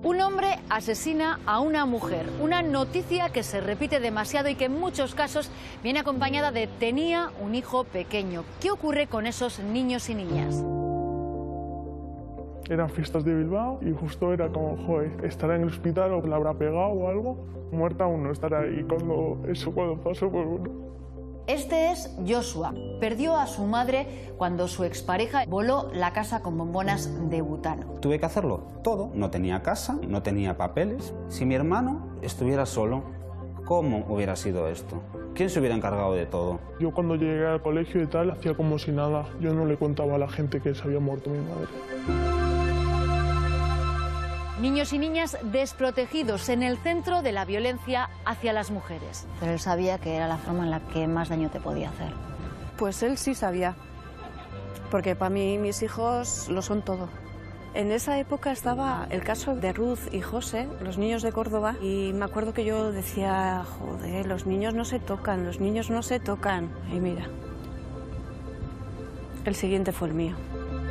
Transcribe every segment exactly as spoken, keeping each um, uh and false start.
Un hombre asesina a una mujer, una noticia que se repite demasiado y que en muchos casos viene acompañada de tenía un hijo pequeño. ¿Qué ocurre con esos niños y niñas? Eran fiestas de Bilbao y justo era como, joder, estará en el hospital o la habrá pegado o algo, muerta aún no estará ahí cuando eso cuando pasó por uno. Este es Joshua. Perdió a su madre cuando su expareja voló la casa con bombonas de butano. Tuve que hacerlo todo. No tenía casa, no tenía papeles. Si mi hermano estuviera solo, ¿cómo hubiera sido esto? ¿Quién se hubiera encargado de todo? Yo cuando llegué al colegio y tal, hacía como si nada. Yo no le contaba a la gente que se había muerto mi madre. Niños y niñas desprotegidos en el centro de la violencia hacia las mujeres. Pero él sabía que era la forma en la que más daño te podía hacer. Pues él sí sabía, porque para mí mis hijos lo son todo. En esa época estaba el caso de Ruth y José, los niños de Córdoba, y me acuerdo que yo decía, joder, los niños no se tocan, los niños no se tocan. Y mira, el siguiente fue el mío.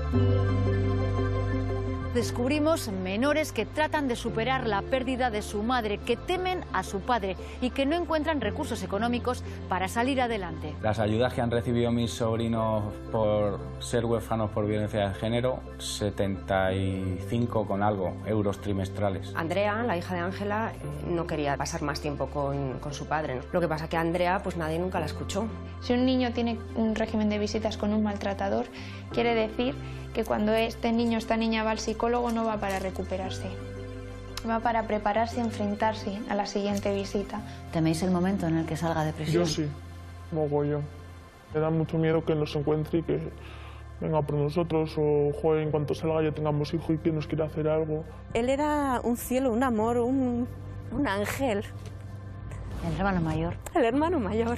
Descubrimos menores que tratan de superar la pérdida de su madre, que temen a su padre y que no encuentran recursos económicos para salir adelante. Las ayudas que han recibido mis sobrinos por ser huérfanos por violencia de género, setenta y cinco con algo euros trimestrales. Andrea, la hija de Ángela, no quería pasar más tiempo con, con su padre, ¿no? Lo que pasa que Andrea, pues nadie nunca la escuchó. Si un niño tiene un régimen de visitas con un maltratador, quiere decir que cuando este niño, esta niña va al psicólogo no va para recuperarse, va para prepararse a enfrentarse a la siguiente visita. ¿Teméis el momento en el que salga de prisión? Yo sí, mogollón. Me da mucho miedo que nos encuentre y que venga por nosotros o joder, en cuanto salga ya tengamos hijo y que nos quiera hacer algo. Él era un cielo, un amor, un, un ángel. El hermano mayor. El hermano mayor.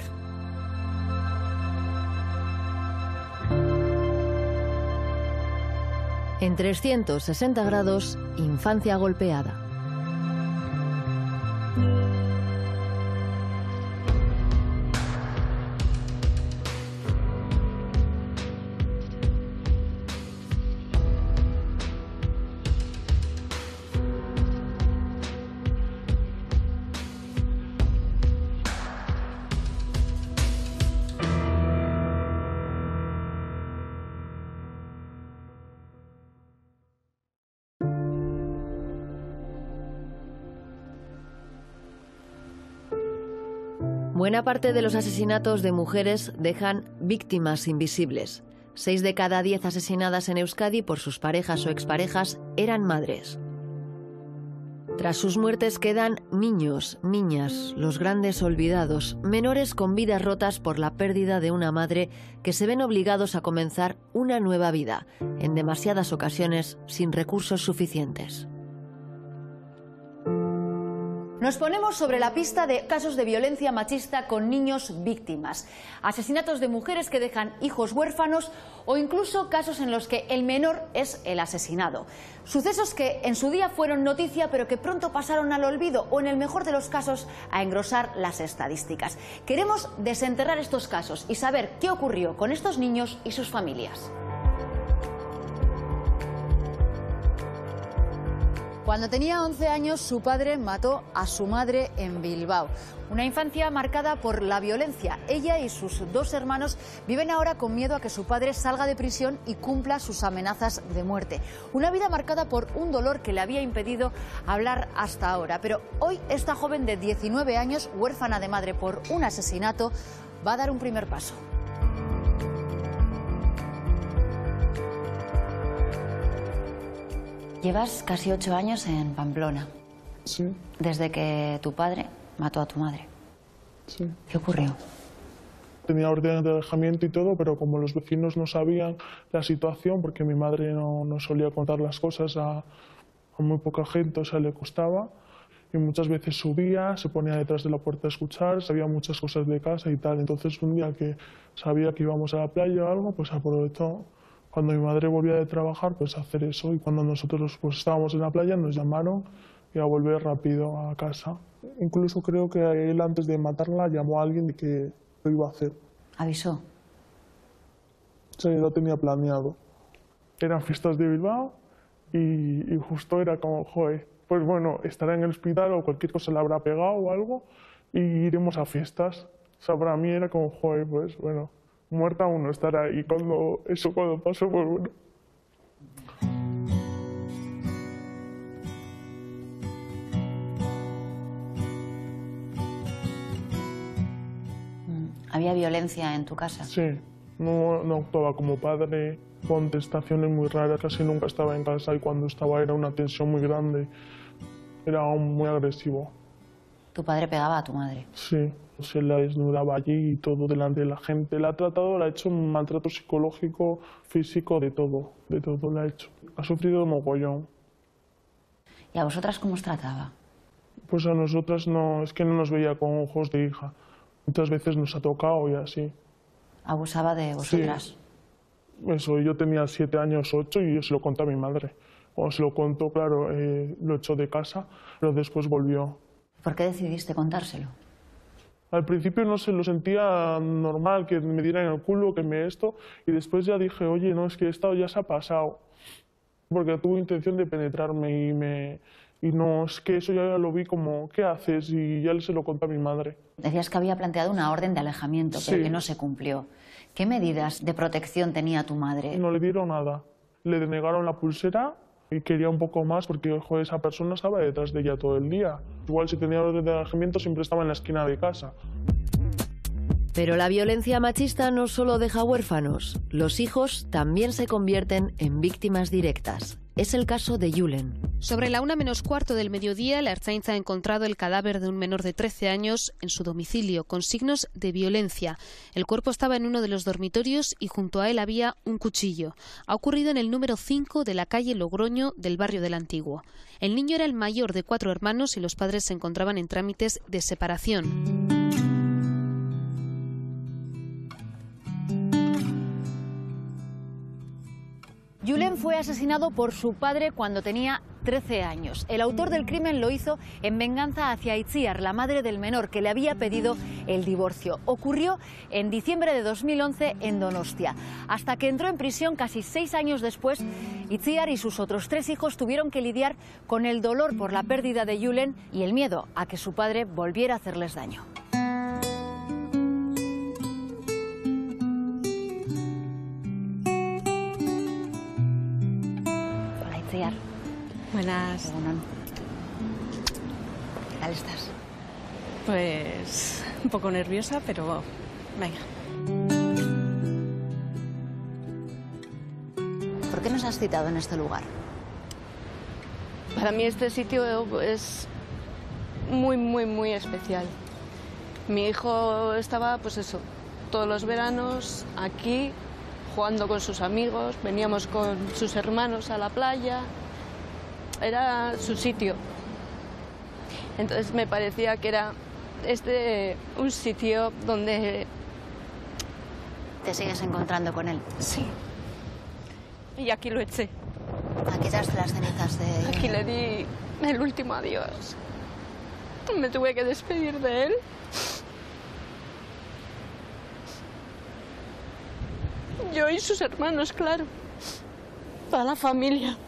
En trescientos sesenta grados, infancia golpeada. Buena parte de los asesinatos de mujeres dejan víctimas invisibles. Seis de cada diez asesinadas en Euskadi por sus parejas o exparejas eran madres. Tras sus muertes quedan niños, niñas, los grandes olvidados, menores con vidas rotas por la pérdida de una madre que se ven obligados a comenzar una nueva vida, en demasiadas ocasiones sin recursos suficientes. Nos ponemos sobre la pista de casos de violencia machista con niños víctimas, asesinatos de mujeres que dejan hijos huérfanos o incluso casos en los que el menor es el asesinado. Sucesos que en su día fueron noticia pero que pronto pasaron al olvido o en el mejor de los casos a engrosar las estadísticas. Queremos desenterrar estos casos y saber qué ocurrió con estos niños y sus familias. Cuando tenía once años, su padre mató a su madre en Bilbao. Una infancia marcada por la violencia. Ella y sus dos hermanos viven ahora con miedo a que su padre salga de prisión y cumpla sus amenazas de muerte. Una vida marcada por un dolor que le había impedido hablar hasta ahora. Pero hoy esta joven de diecinueve años, huérfana de madre por un asesinato, va a dar un primer paso. Llevas casi ocho años en Pamplona. Sí. Desde que tu padre mató a tu madre. Sí. ¿Qué ocurrió? Tenía órdenes de alejamiento y todo, pero como los vecinos no sabían la situación, porque mi madre no, no solía contar las cosas a, a muy poca gente, o sea, le costaba, y muchas veces subía, se ponía detrás de la puerta a escuchar, sabía muchas cosas de casa y tal. Entonces un día que sabía que íbamos a la playa o algo, pues aprovechó. Cuando mi madre volvía de trabajar, pues hacer eso, y cuando nosotros pues, estábamos en la playa nos llamaron y a volver rápido a casa. Incluso creo que él antes de matarla llamó a alguien que lo iba a hacer. ¿Avisó? Sí, lo tenía planeado. Eran fiestas de Bilbao y, y justo era como, joder, pues bueno, estará en el hospital o cualquier cosa le habrá pegado o algo y iremos a fiestas. O sea, para mí era como, joder, pues bueno, muerta aún no estará. Y cuando eso cuando pasó, pues bueno. ¿Había violencia en tu casa? Sí, no, no actuaba como padre, contestaciones muy raras, casi nunca estaba en casa y cuando estaba era una tensión muy grande, era muy agresivo. ¿Tu padre pegaba a tu madre? Sí, se la desnudaba allí y todo delante de la gente. La ha tratado, la ha hecho un maltrato psicológico, físico, de todo, de todo la ha hecho. Ha sufrido mogollón. ¿Y a vosotras cómo os trataba? Pues a nosotras no, es que no nos veía con ojos de hija. Muchas veces nos ha tocado y así. ¿Abusaba de vosotras? Sí. Eso, yo tenía siete años, ocho, y yo se lo conté a mi madre. Cuando se lo contó, claro, eh, lo echó de casa, pero después volvió. ¿Por qué decidiste contárselo? Al principio no se lo sentía normal, que me dieran el culo, que me esto, y después ya dije, oye, no, es que esto ya se ha pasado. Porque tuvo intención de penetrarme y me... Y no, es que eso ya lo vi como, ¿qué haces? Y ya se lo conté a mi madre. Decías que había planteado una orden de alejamiento, pero sí, que no se cumplió. ¿Qué medidas de protección tenía tu madre? No le dieron nada. Le denegaron la pulsera y quería un poco más porque, joder, esa persona estaba detrás de ella todo el día. Igual si tenía orden de alejamiento siempre estaba en la esquina de casa. Pero la violencia machista no solo deja huérfanos. Los hijos también se convierten en víctimas directas. Es el caso de Julen. Sobre la una menos cuarto del mediodía, la Ertzaintza ha encontrado el cadáver de un menor de trece años en su domicilio, con signos de violencia. El cuerpo estaba en uno de los dormitorios y junto a él había un cuchillo. Ha ocurrido en el número cinco de la calle Logroño del barrio del Antiguo. El niño era el mayor de cuatro hermanos y los padres se encontraban en trámites de separación. Julen fue asesinado por su padre cuando tenía trece años. El autor del crimen lo hizo en venganza hacia Itziar, la madre del menor, que le había pedido el divorcio. Ocurrió en diciembre de dos mil once en Donostia. Hasta que entró en prisión casi seis años después, Itziar y sus otros tres hijos tuvieron que lidiar con el dolor por la pérdida de Julen y el miedo a que su padre volviera a hacerles daño. Buenas. Bueno, ¿qué tal estás? Pues un poco nerviosa, pero venga. ¿Por qué nos has citado en este lugar? Para mí este sitio es muy, muy, muy especial. Mi hijo estaba, pues eso, todos los veranos aquí, jugando con sus amigos, veníamos con sus hermanos a la playa. Era su sitio. Entonces me parecía que era este un sitio donde... ¿Te sigues encontrando con él? Sí. Y aquí lo eché. Aquí echaste las cenizas de... Aquí le di el último adiós. Me tuve que despedir de él. Yo y sus hermanos, claro. Toda la familia.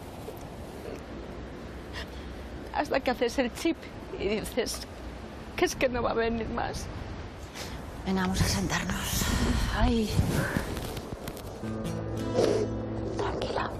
Hasta que haces el chip y dices que es que no va a venir más. Venga, vamos a sentarnos. Ay. Tranquila.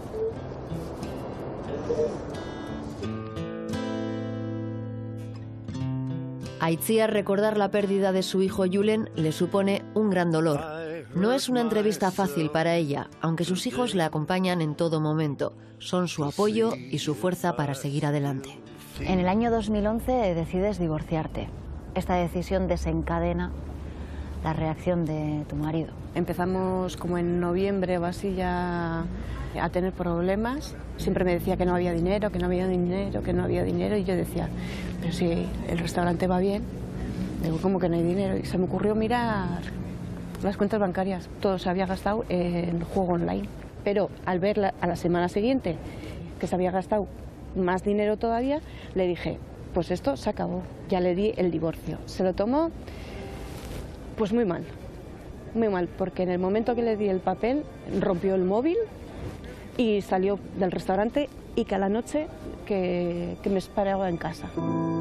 A Itziar recordar la pérdida de su hijo Julen le supone un gran dolor. No es una entrevista fácil para ella, aunque sus hijos la acompañan en todo momento. Son su apoyo y su fuerza para seguir adelante. En el año dos mil once decides divorciarte. Esta decisión desencadena la reacción de tu marido. Empezamos como en noviembre o así ya a tener problemas. Siempre me decía que no había dinero, que no había dinero, que no había dinero. Y yo decía, pero si el restaurante va bien, digo, ¿cómo que no hay dinero? Y se me ocurrió mirar las cuentas bancarias. Todo se había gastado en juego online. Pero al ver la, a la semana siguiente que se había gastado más dinero todavía, le dije, pues esto se acabó. Ya le di el divorcio. Se lo tomó pues muy mal, muy mal, porque en el momento que le di el papel rompió el móvil, y salió del restaurante y que a la noche que, que me esperaba en casa.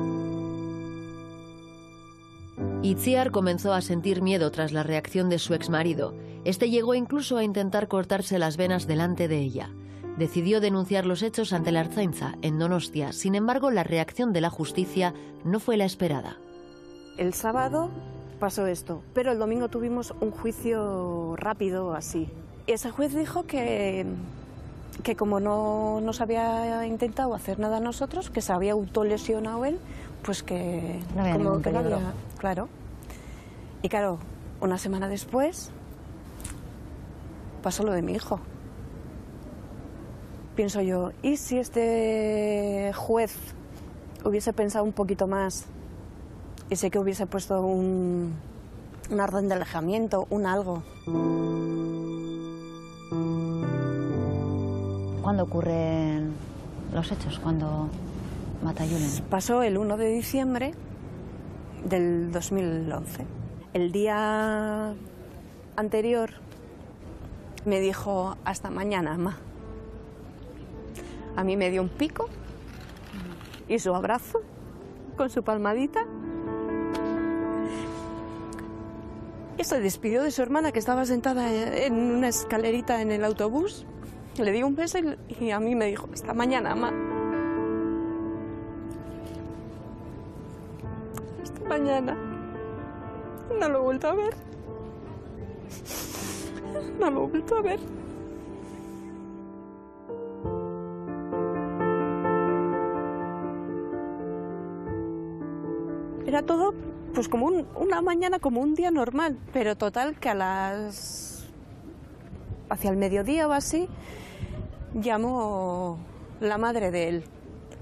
Itziar comenzó a sentir miedo tras la reacción de su exmarido. Este llegó incluso a intentar cortarse las venas delante de ella. Decidió denunciar los hechos ante la Ertzaintza, en Donostia. Sin embargo, la reacción de la justicia no fue la esperada. El sábado pasó esto, pero el domingo tuvimos un juicio rápido así. Ese juez dijo que, que como no nos había intentado hacer nada a nosotros, que se había autolesionado él, pues que no había como que no peligro. había, claro. Y claro, una semana después pasó lo de mi hijo. Pienso yo, ¿y si este juez hubiese pensado un poquito más y sé que hubiese puesto un, una orden de alejamiento, un algo? ¿Cuándo ocurren los hechos? ¿Cuándo mata a Julen? Pasó el uno de diciembre del dos mil once. El día anterior me dijo, hasta mañana, ma. A mí me dio un pico y su abrazo con su palmadita. Y se despidió de su hermana que estaba sentada en una escalerita en el autobús. Le di un beso y, y a mí me dijo, hasta mañana, ma. Hasta mañana. No lo he vuelto a ver. No lo he vuelto a ver. Era todo pues como un, una mañana, como un día normal, pero total que a las... hacia el mediodía o así, llamó la madre de él.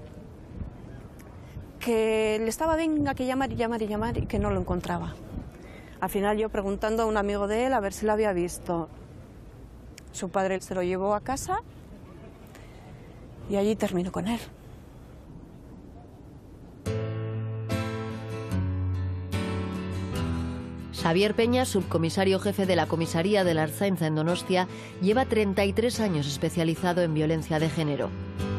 Que le estaba venga que llamar y llamar y llamar y que no lo encontraba. Al final yo preguntando a un amigo de él a ver si lo había visto. Su padre se lo llevó a casa y allí terminó con él. Xavier Peña, subcomisario jefe de la comisaría de la Ertzaintza en Donostia, lleva treinta y tres años especializado en violencia de género.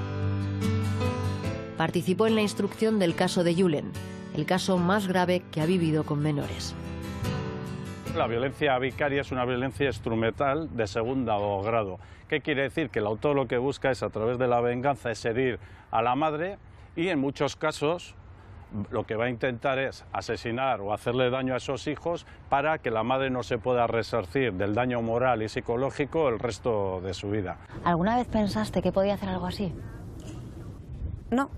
Participó en la instrucción del caso de Julen, el caso más grave que ha vivido con menores. La violencia vicaria es una violencia instrumental de segundo grado. ¿Qué quiere decir? Que el autor lo que busca es, a través de la venganza, es herir a la madre y en muchos casos lo que va a intentar es asesinar o hacerle daño a esos hijos para que la madre no se pueda resarcir del daño moral y psicológico el resto de su vida. ¿Alguna vez pensaste que podía hacer algo así? No.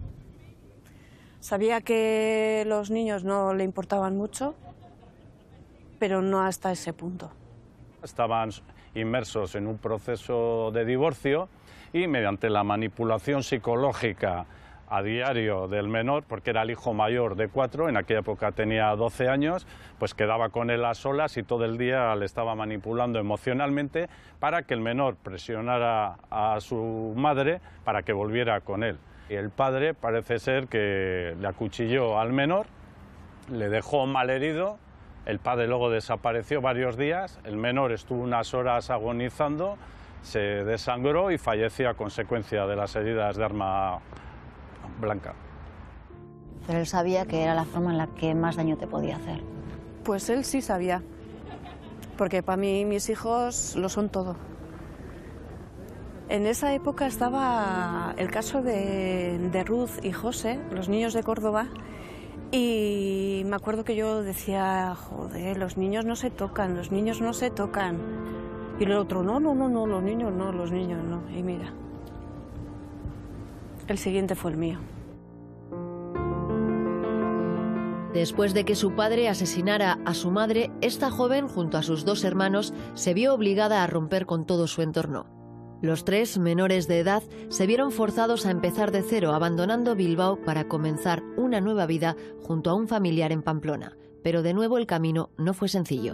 Sabía que los niños no le importaban mucho, pero no hasta ese punto. Estaban inmersos en un proceso de divorcio y mediante la manipulación psicológica a diario del menor, porque era el hijo mayor de cuatro, en aquella época tenía doce años, pues quedaba con él a solas y todo el día le estaba manipulando emocionalmente para que el menor presionara a su madre para que volviera con él. Y el padre parece ser que le acuchilló al menor, le dejó malherido, el padre luego desapareció varios días, el menor estuvo unas horas agonizando, se desangró y falleció a consecuencia de las heridas de arma blanca. Pero él sabía que era la forma en la que más daño te podía hacer. Pues él sí sabía, porque para mí mis hijos lo son todo. En esa época estaba el caso de, de Ruth y José, los niños de Córdoba, y me acuerdo que yo decía, joder, los niños no se tocan, los niños no se tocan. Y el otro, no, no, no, no, los niños no, los niños no. Y mira, el siguiente fue el mío. Después de que su padre asesinara a su madre, esta joven, junto a sus dos hermanos, se vio obligada a romper con todo su entorno. Los tres, menores de edad, se vieron forzados a empezar de cero, abandonando Bilbao para comenzar una nueva vida junto a un familiar en Pamplona. Pero de nuevo el camino no fue sencillo.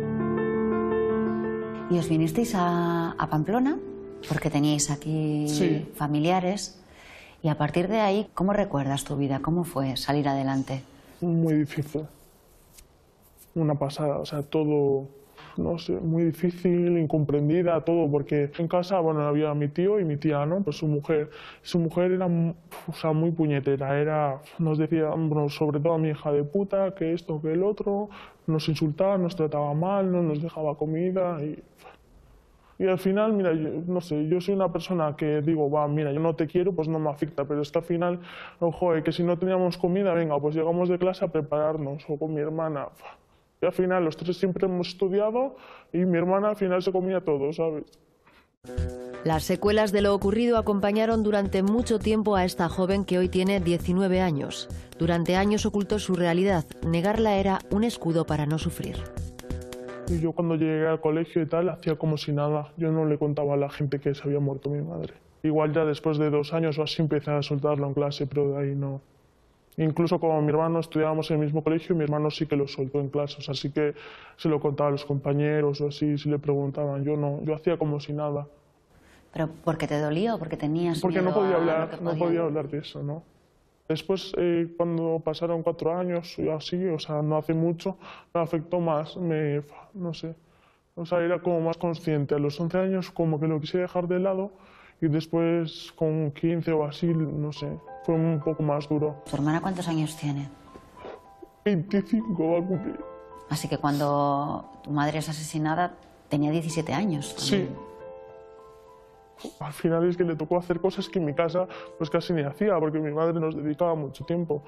¿Y os vinisteis a, a Pamplona? Porque teníais aquí Sí. familiares. Y a partir de ahí, ¿cómo recuerdas tu vida? ¿Cómo fue salir adelante? Muy difícil. Una pasada, o sea, todo no sé, muy difícil, incomprendida, todo, porque en casa, bueno, había mi tío y mi tía, ¿no? Pues su mujer. Su mujer era, o sea, muy puñetera, era, nos decía, bueno, sobre todo a mi hija de puta, que esto, que el otro, nos insultaba, nos trataba mal, no nos dejaba comida y... Y al final, mira, yo, no sé, yo soy una persona que digo, va, mira, yo no te quiero, pues no me afecta, pero es que al final, ojo, que si no teníamos comida, venga, pues llegamos de clase a prepararnos, o con mi hermana. Y al final los tres siempre hemos estudiado y mi hermana al final se comía todo, ¿sabes? Las secuelas de lo ocurrido acompañaron durante mucho tiempo a esta joven que hoy tiene diecinueve años. Durante años ocultó su realidad, negarla era un escudo para no sufrir. Y yo cuando llegué al colegio y tal, hacía como si nada. Yo no le contaba a la gente que se había muerto mi madre. Igual ya después de dos años o así empecé a soltarlo en clase, pero de ahí no. Incluso como mi hermano estudiábamos en el mismo colegio, mi hermano sí que lo soltó en clases, así que se lo contaba a los compañeros o así, si le preguntaban. Yo no, yo hacía como si nada. ¿Pero porque te dolía o porque tenías Porque miedo no podía a hablar, lo que no podía... podía hablar de eso, ¿no? Después, eh, cuando pasaron cuatro años y así, o sea, no hace mucho, me afectó más, me, no sé, o sea, era como más consciente. A los once años como que lo quise dejar de lado y después con quince o así, no sé, fue un poco más duro. ¿Tu hermana cuántos años tiene? veinticinco va a cumplir. Así que cuando tu madre es asesinada tenía diecisiete años. Sí. Al final es que le tocó hacer cosas que en mi casa pues casi ni hacía, porque mi madre nos dedicaba mucho tiempo.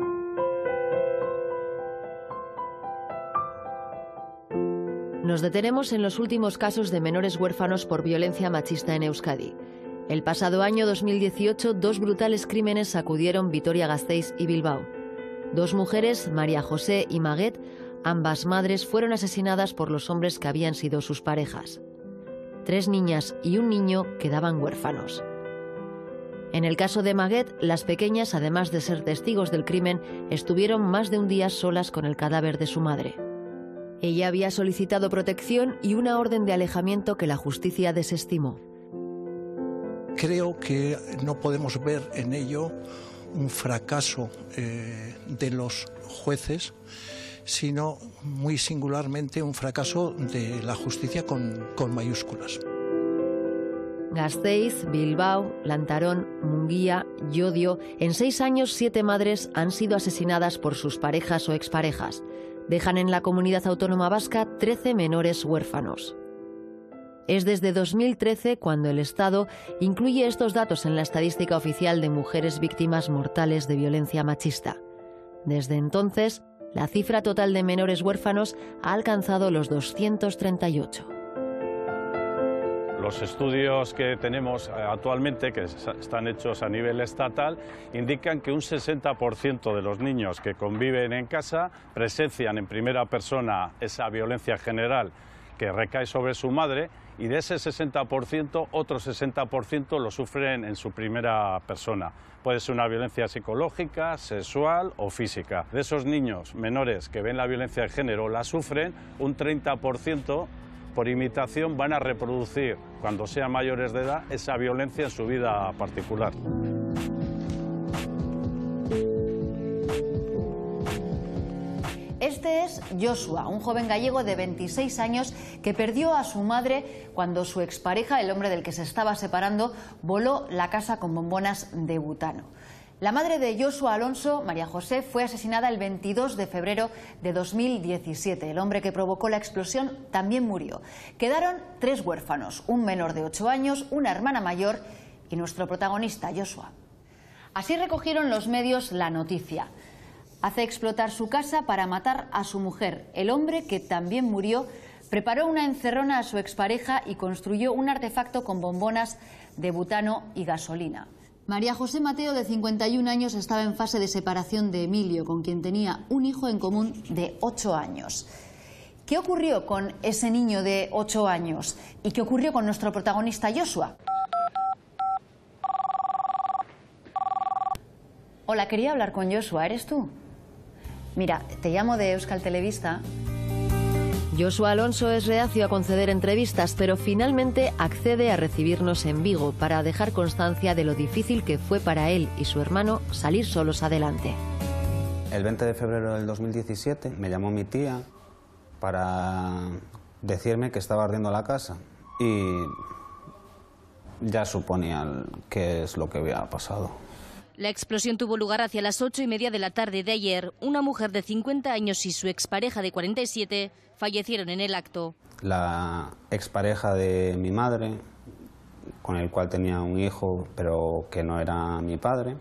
Nos detenemos en los últimos casos de menores huérfanos por violencia machista en Euskadi. El pasado año dos mil dieciocho, dos brutales crímenes sacudieron Vitoria-Gasteiz y Bilbao. Dos mujeres, María José y Maguette, ambas madres, fueron asesinadas por los hombres que habían sido sus parejas. Tres niñas y un niño quedaban huérfanos. En el caso de Maguette, las pequeñas, además de ser testigos del crimen, estuvieron más de un día solas con el cadáver de su madre. Ella había solicitado protección y una orden de alejamiento que la justicia desestimó. Creo que no podemos ver en ello un fracaso eh, de los jueces, sino muy singularmente un fracaso de la justicia con, con mayúsculas. Gasteiz, Bilbao, Lantarón, Munguía, Llodio. En seis años, siete madres han sido asesinadas por sus parejas o exparejas. Dejan en la comunidad autónoma vasca trece menores huérfanos. Es desde dos mil trece cuando el Estado incluye estos datos en la estadística oficial de mujeres víctimas mortales de violencia machista. Desde entonces, la cifra total de menores huérfanos ha alcanzado los doscientos treinta y ocho. Los estudios que tenemos actualmente, que están hechos a nivel estatal, indican que un sesenta por ciento de los niños que conviven en casa presencian en primera persona esa violencia general que recae sobre su madre, y de ese sesenta por ciento, otro sesenta por ciento lo sufren en su primera persona. Puede ser una violencia psicológica, sexual o física. De esos niños menores que ven la violencia de género la sufren, un treinta por ciento por imitación van a reproducir, cuando sean mayores de edad, esa violencia en su vida particular. Este es Joshua, un joven gallego de veintiséis años que perdió a su madre cuando su expareja, el hombre del que se estaba separando, voló la casa con bombonas de butano. La madre de Joshua Alonso, María José, fue asesinada el veintidós de febrero de dos mil diecisiete. El hombre que provocó la explosión también murió. Quedaron tres huérfanos, un menor de ocho años, una hermana mayor y nuestro protagonista, Joshua. Así recogieron los medios la noticia. Hace explotar su casa para matar a su mujer. El hombre, que también murió, preparó una encerrona a su expareja y construyó un artefacto con bombonas de butano y gasolina. María José Mateo, de cincuenta y un años, estaba en fase de separación de Emilio, con quien tenía un hijo en común de ocho años. ¿Qué ocurrió con ese niño de ocho años? ¿Y qué ocurrió con nuestro protagonista Joshua? Hola, quería hablar con Joshua. ¿Eres tú? Mira, te llamo de Euskal Telebista. Joshua Alonso es reacio a conceder entrevistas, pero finalmente accede a recibirnos en Vigo para dejar constancia de lo difícil que fue para él y su hermano salir solos adelante. El veinte de febrero del dos mil diecisiete me llamó mi tía para decirme que estaba ardiendo la casa y ya suponían qué es lo que había pasado. La explosión tuvo lugar hacia las ocho y media de la tarde de ayer. Una mujer de cincuenta años y su expareja de cuarenta y siete fallecieron en el acto. La expareja de mi madre, con el cual tenía un hijo, pero que no era mi padre,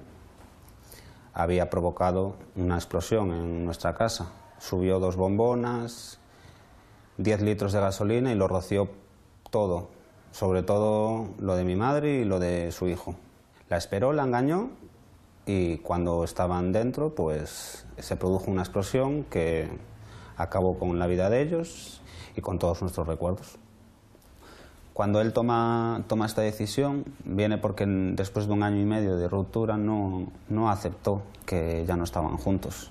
había provocado una explosión en nuestra casa. Subió dos bombonas, diez litros de gasolina y lo roció todo, sobre todo lo de mi madre y lo de su hijo. La esperó, la engañó y cuando estaban dentro, pues se produjo una explosión que acabó con la vida de ellos y con todos nuestros recuerdos. Cuando él toma, toma esta decisión, viene porque después de un año y medio de ruptura no, no aceptó que ya no estaban juntos.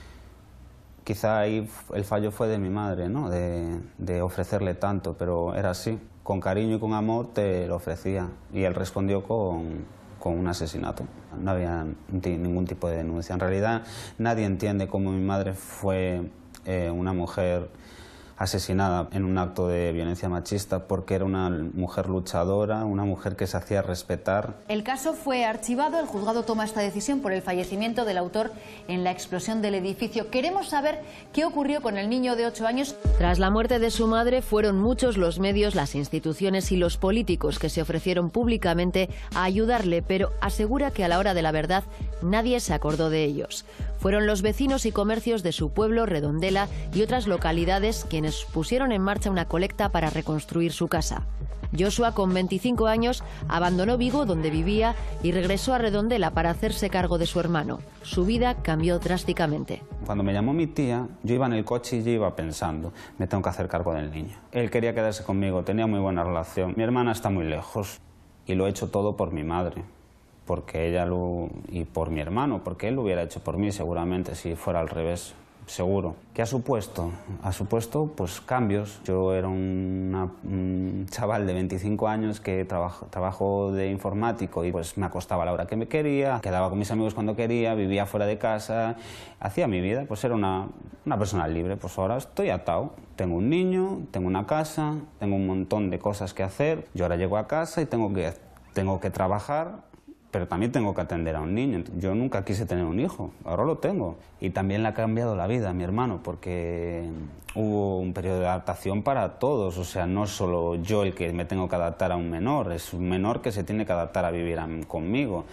Quizá ahí el fallo fue de mi madre, ¿no? de, de ofrecerle tanto, pero era así. Con cariño y con amor te lo ofrecía y él respondió con, con un asesinato. No había ningún tipo de denuncia. En realidad nadie entiende cómo mi madre fue eh, una mujer asesinada en un acto de violencia machista, porque era una mujer luchadora, una mujer que se hacía respetar. El caso fue archivado, el juzgado toma esta decisión por el fallecimiento del autor en la explosión del edificio. Queremos saber qué ocurrió con el niño de ocho años. Tras la muerte de su madre, fueron muchos los medios, las instituciones y los políticos que se ofrecieron públicamente a ayudarle, pero asegura que a la hora de la verdad nadie se acordó de ellos. Fueron los vecinos y comercios de su pueblo, Redondela, y otras localidades quienes pusieron en marcha una colecta para reconstruir su casa. Joshua, con veinticinco años, abandonó Vigo, donde vivía, y regresó a Redondela para hacerse cargo de su hermano. Su vida cambió drásticamente. Cuando me llamó mi tía, yo iba en el coche y yo iba pensando, me tengo que hacer cargo del niño. Él quería quedarse conmigo, tenía muy buena relación. Mi hermana está muy lejos y lo he hecho todo por mi madre. Porque ella lo, y por mi hermano, porque él lo hubiera hecho por mí seguramente si fuera al revés, seguro. ¿Qué ha supuesto? Ha supuesto pues cambios. Yo era una, un chaval de veinticinco años que trabajo, trabajo de informático y pues me acostaba a la hora que me quería, quedaba con mis amigos cuando quería, vivía fuera de casa, hacía mi vida, pues era una, una persona libre. Pues ahora estoy atado. Tengo un niño, tengo una casa, tengo un montón de cosas que hacer. Yo ahora llego a casa y tengo que, tengo que trabajar, pero también tengo que atender a un niño. Yo nunca quise tener un hijo, ahora lo tengo. Y también le ha cambiado la vida a mi hermano, porque hubo un periodo de adaptación para todos. O sea, no solo yo el que me tengo que adaptar a un menor, es un menor que se tiene que adaptar a vivir a, conmigo.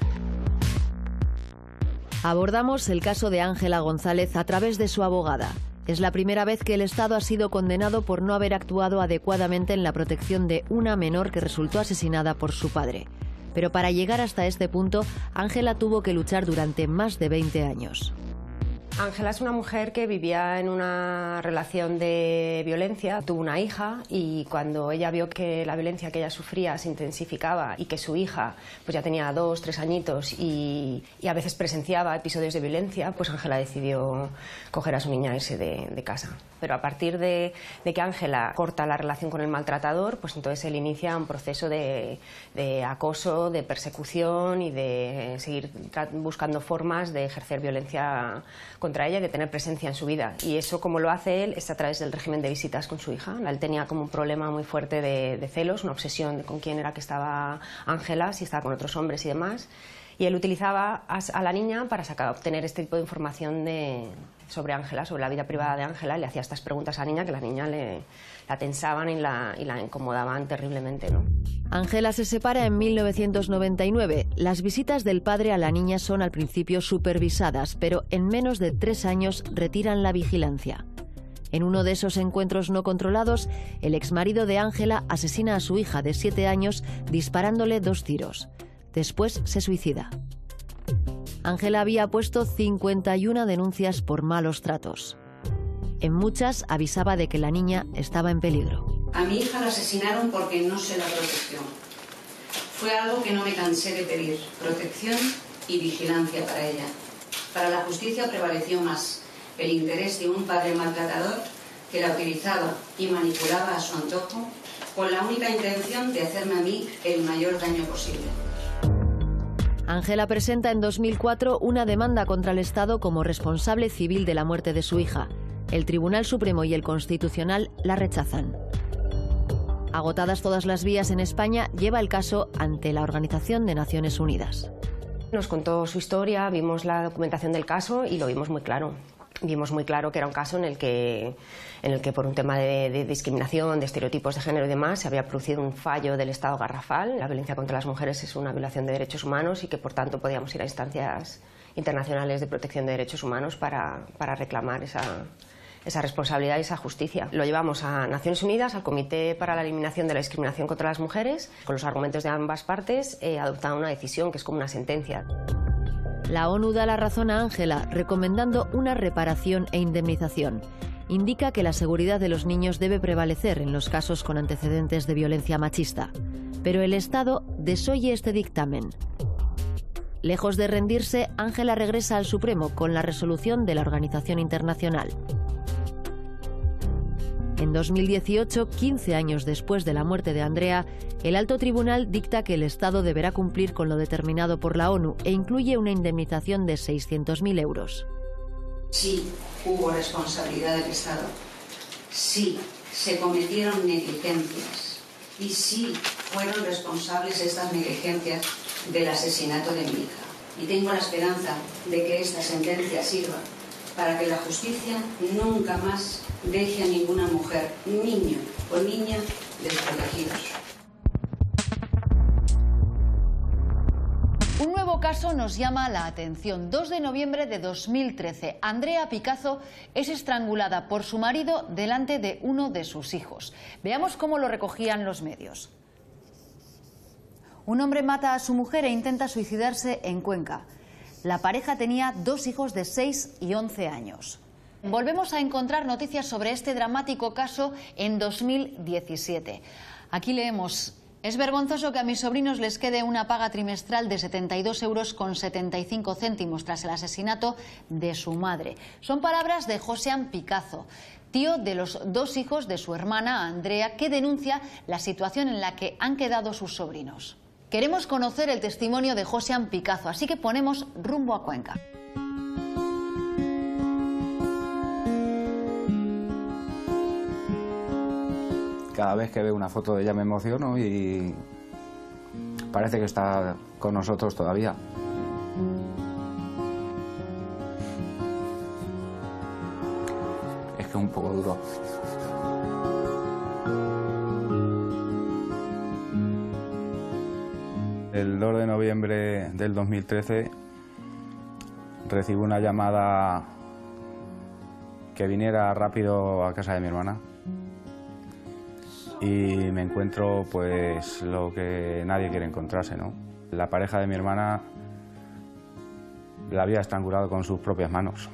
Abordamos el caso de Ángela González a través de su abogada. Es la primera vez que el Estado ha sido condenado por no haber actuado adecuadamente en la protección de una menor que resultó asesinada por su padre. Pero para llegar hasta este punto, Ángela tuvo que luchar durante más de veinte años. Ángela es una mujer que vivía en una relación de violencia, tuvo una hija y cuando ella vio que la violencia que ella sufría se intensificaba y que su hija pues ya tenía dos, tres añitos y, y a veces presenciaba episodios de violencia, pues Ángela decidió coger a su niña e irse de, de casa. Pero a partir de, de que Ángela corta la relación con el maltratador, pues entonces él inicia un proceso de, de acoso, de persecución y de seguir buscando formas de ejercer violencia contra ella y de tener presencia en su vida. Y eso, como lo hace él, es a través del régimen de visitas con su hija. Él tenía como un problema muy fuerte de, de celos, una obsesión de con quién era que estaba Ángela, si estaba con otros hombres y demás. Y él utilizaba a, a la niña para sacar, obtener este tipo de información de, sobre Ángela, sobre la vida privada de Ángela. Le hacía estas preguntas a la niña que la niña le, la tensaban y la, y la incomodaban terriblemente, ¿no? Ángela se separa en mil novecientos noventa y nueve. Las visitas del padre a la niña son al principio supervisadas, pero en menos de tres años retiran la vigilancia. En uno de esos encuentros no controlados, el exmarido de Ángela asesina a su hija de siete años disparándole dos tiros. Después se suicida. Ángela había puesto cincuenta y una denuncias por malos tratos. En muchas avisaba de que la niña estaba en peligro. A mi hija la asesinaron porque no se la protegió. Fue algo que no me cansé de pedir, protección y vigilancia para ella. Para la justicia prevaleció más el interés de un padre maltratador que la utilizaba y manipulaba a su antojo con la única intención de hacerme a mí el mayor daño posible. Ángela presenta en dos mil cuatro una demanda contra el Estado como responsable civil de la muerte de su hija. El Tribunal Supremo y el Constitucional la rechazan. Agotadas todas las vías en España, lleva el caso ante la Organización de Naciones Unidas. Nos contó su historia, vimos la documentación del caso y lo vimos muy claro. Vimos muy claro que era un caso en el que, en el que por un tema de, de discriminación, de estereotipos de género y demás, se había producido un fallo del Estado garrafal. La violencia contra las mujeres es una violación de derechos humanos y que, por tanto, podíamos ir a instancias internacionales de protección de derechos humanos para, para reclamar esa, esa responsabilidad y esa justicia. Lo llevamos a Naciones Unidas, al Comité para la Eliminación de la Discriminación contra las Mujeres. Con los argumentos de ambas partes, eh, adoptaron una decisión que es como una sentencia. La ONU da la razón a Ángela, recomendando una reparación e indemnización. Indica que la seguridad de los niños debe prevalecer en los casos con antecedentes de violencia machista. Pero el Estado desoye este dictamen. Lejos de rendirse, Ángela regresa al Supremo con la resolución de la organización internacional. En dos mil dieciocho, quince años después de la muerte de Andrea, el alto tribunal dicta que el Estado deberá cumplir con lo determinado por la ONU e incluye una indemnización de seiscientos mil euros. Sí, hubo responsabilidad del Estado. Sí, se cometieron negligencias. Y sí, fueron responsables estas negligencias del asesinato de mi hija. Y tengo la esperanza de que esta sentencia sirva para que la justicia nunca más deje a ninguna mujer, niño o niña desprotegidos. Un nuevo caso nos llama la atención. dos de noviembre de dos mil trece. Andrea Picazo es estrangulada por su marido delante de uno de sus hijos. Veamos cómo lo recogían los medios. Un hombre mata a su mujer e intenta suicidarse en Cuenca. La pareja tenía dos hijos de seis y once años. Volvemos a encontrar noticias sobre este dramático caso en dos mil diecisiete. Aquí leemos: es vergonzoso que a mis sobrinos les quede una paga trimestral de setenta y dos euros con setenta y cinco céntimos tras el asesinato de su madre. Son palabras de Josean Picazo, tío de los dos hijos de su hermana Andrea, que denuncia la situación en la que han quedado sus sobrinos. Queremos conocer el testimonio de Josean Picazo, así que ponemos rumbo a Cuenca. Cada vez que veo una foto de ella me emociono y parece que está con nosotros todavía. Es que es un poco duro. El dos de noviembre del dos mil trece recibo una llamada que viniera rápido a casa de mi hermana. Y me encuentro pues lo que nadie quiere encontrarse, ¿no? La pareja de mi hermana la había estrangulado con sus propias manos.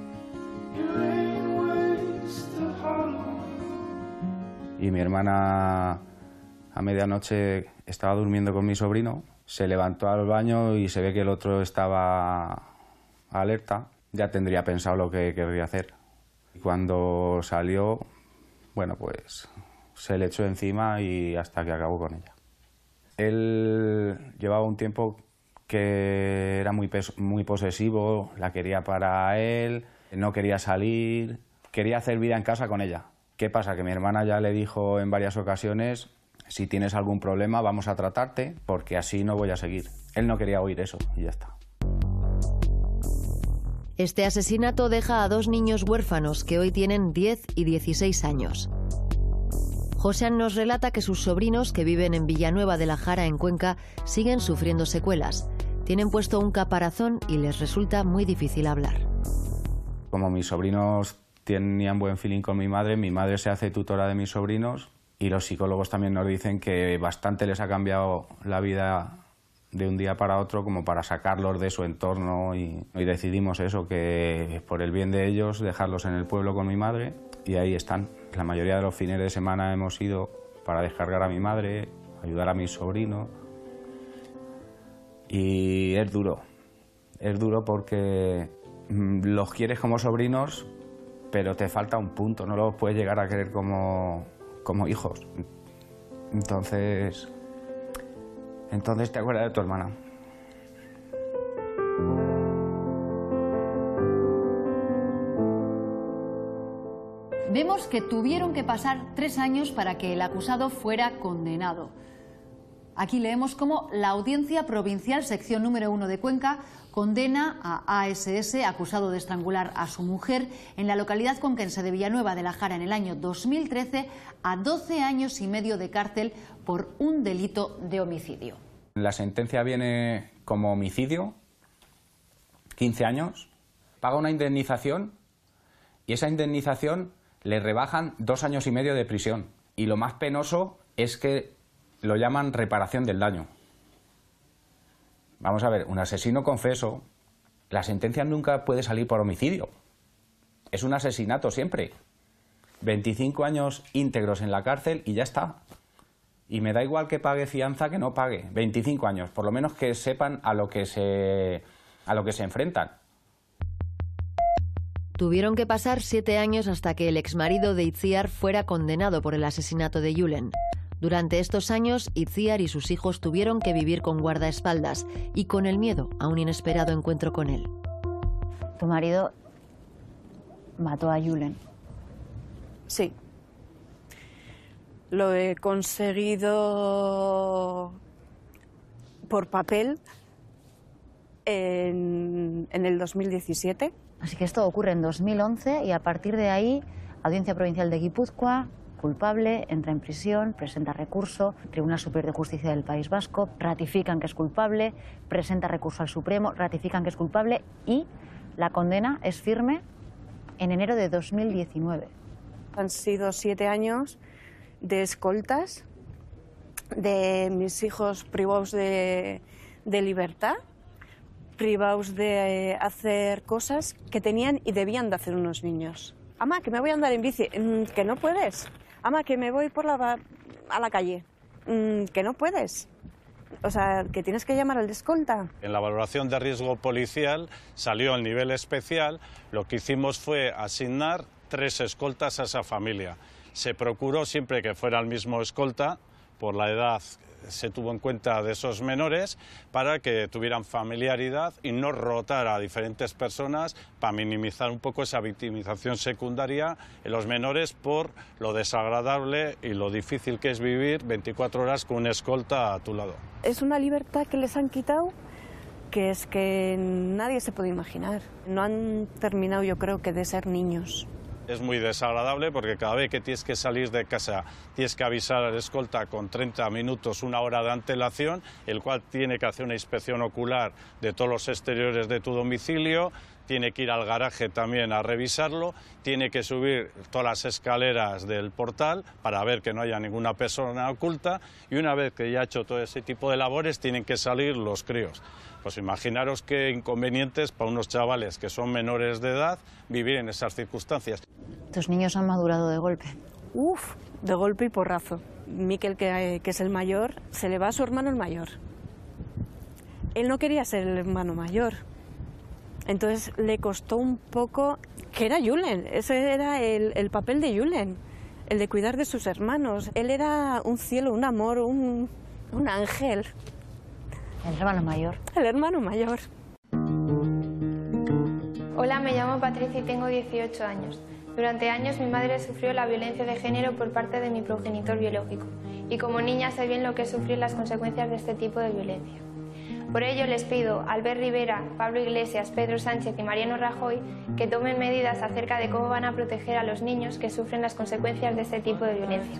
Y mi hermana a medianoche estaba durmiendo con mi sobrino, se levantó al baño y se ve que el otro estaba alerta. Ya tendría pensado lo que querría hacer. Y cuando salió, bueno, pues se le echó encima y hasta que acabó con ella. Él llevaba un tiempo que era muy, muy posesivo, la quería para él, no quería salir, quería hacer vida en casa con ella. ¿Qué pasa? Que mi hermana ya le dijo en varias ocasiones: si tienes algún problema vamos a tratarte, porque así no voy a seguir. Él no quería oír eso y ya está. Este asesinato deja a dos niños huérfanos que hoy tienen diez y dieciséis años. Josean nos relata que sus sobrinos, que viven en Villanueva de la Jara, en Cuenca, siguen sufriendo secuelas. Tienen puesto un caparazón y les resulta muy difícil hablar. Como mis sobrinos tenían buen feeling con mi madre, mi madre se hace tutora de mis sobrinos y los psicólogos también nos dicen que bastante les ha cambiado la vida de un día para otro como para sacarlos de su entorno y, y decidimos eso, que por el bien de ellos dejarlos en el pueblo con mi madre y ahí están. La mayoría de los fines de semana hemos ido para descargar a mi madre, ayudar a mis sobrinos y es duro, es duro porque los quieres como sobrinos pero te falta un punto, no los puedes llegar a querer como, como hijos. Entonces, entonces te acuerdas de tu hermana. Vemos que tuvieron que pasar tres años para que el acusado fuera condenado. Aquí leemos cómo la Audiencia Provincial, sección número uno de Cuenca, condena a A S S, acusado de estrangular a su mujer en la localidad conquense de Villanueva de la Jara en el año dos mil trece, a doce años y medio de cárcel por un delito de homicidio. La sentencia viene como homicidio, quince años, paga una indemnización y esa indemnización le rebajan dos años y medio de prisión. Y lo más penoso es que lo llaman reparación del daño. Vamos a ver, un asesino confeso, la sentencia nunca puede salir por homicidio. Es un asesinato siempre. veinticinco años íntegros en la cárcel y ya está. Y me da igual que pague fianza que no pague. veinticinco años, por lo menos que sepan a lo que se, a lo que se enfrentan. Tuvieron que pasar siete años hasta que el exmarido de Itziar fuera condenado por el asesinato de Julen. Durante estos años, Itziar y sus hijos tuvieron que vivir con guardaespaldas y con el miedo a un inesperado encuentro con él. Tu marido mató a Julen. Sí. Lo he conseguido por papel en, en el dos mil diecisiete. Así que esto ocurre en dos mil once y a partir de ahí, Audiencia Provincial de Guipúzcoa, culpable, entra en prisión, presenta recurso, Tribunal Superior de Justicia del País Vasco, ratifican que es culpable, presenta recurso al Supremo, ratifican que es culpable y la condena es firme en enero de dos mil diecinueve. Han sido siete años de escoltas, de mis hijos privados de, de libertad, privados de eh, hacer cosas que tenían y debían de hacer unos niños. Ama, que me voy a andar en bici, mm, que no puedes. Ama, que me voy por la, a la calle, mm, que no puedes. O sea, que tienes que llamar al de escolta. En la valoración de riesgo policial salió el nivel especial. Lo que hicimos fue asignar tres escoltas a esa familia. Se procuró siempre que fuera el mismo escolta, por la edad se tuvo en cuenta de esos menores, para que tuvieran familiaridad y no rotara a diferentes personas para minimizar un poco esa victimización secundaria en los menores por lo desagradable y lo difícil que es vivir veinticuatro horas con una escolta a tu lado. Es una libertad que les han quitado que es que nadie se puede imaginar. No han terminado, yo creo, que de ser niños. Es muy desagradable porque cada vez que tienes que salir de casa tienes que avisar al escolta con treinta minutos, una hora de antelación, el cual tiene que hacer una inspección ocular de todos los exteriores de tu domicilio, tiene que ir al garaje también a revisarlo, tiene que subir todas las escaleras del portal para ver que no haya ninguna persona oculta y una vez que ya ha hecho todo ese tipo de labores tienen que salir los críos. Pues imaginaros qué inconvenientes para unos chavales que son menores de edad vivir en esas circunstancias. Tus niños han madurado de golpe. Uf, de golpe y porrazo. Miquel, que, que es el mayor, se le va a su hermano el mayor. Él no quería ser el hermano mayor. Entonces le costó un poco, que era Julen, ese era el, el papel de Julen, el de cuidar de sus hermanos. Él era un cielo, un amor, un, un ángel. El hermano mayor. El hermano mayor. Hola, me llamo Patricia y tengo dieciocho años. Durante años mi madre sufrió la violencia de género por parte de mi progenitor biológico y como niña sé bien lo que es sufrir las consecuencias de este tipo de violencia. Por ello les pido a Albert Rivera, Pablo Iglesias, Pedro Sánchez y Mariano Rajoy que tomen medidas acerca de cómo van a proteger a los niños que sufren las consecuencias de este tipo de violencia.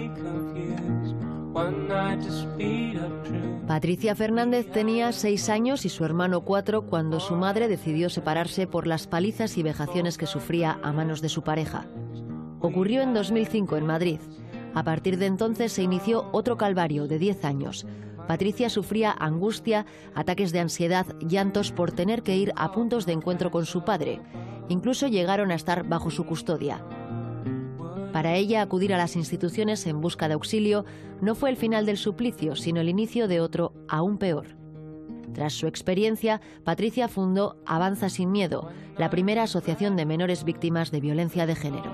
Patricia Fernández tenía seis años y su hermano cuatro cuando su madre decidió separarse por las palizas y vejaciones que sufría a manos de su pareja. Ocurrió en dos mil cinco en Madrid. A partir de entonces se inició otro calvario de diez años. Patricia sufría angustia, ataques de ansiedad, llantos por tener que ir a puntos de encuentro con su padre. Incluso llegaron a estar bajo su custodia. Para ella, acudir a las instituciones en busca de auxilio no fue el final del suplicio, sino el inicio de otro aún peor. Tras su experiencia, Patricia fundó Avanza sin Miedo, la primera asociación de menores víctimas de violencia de género.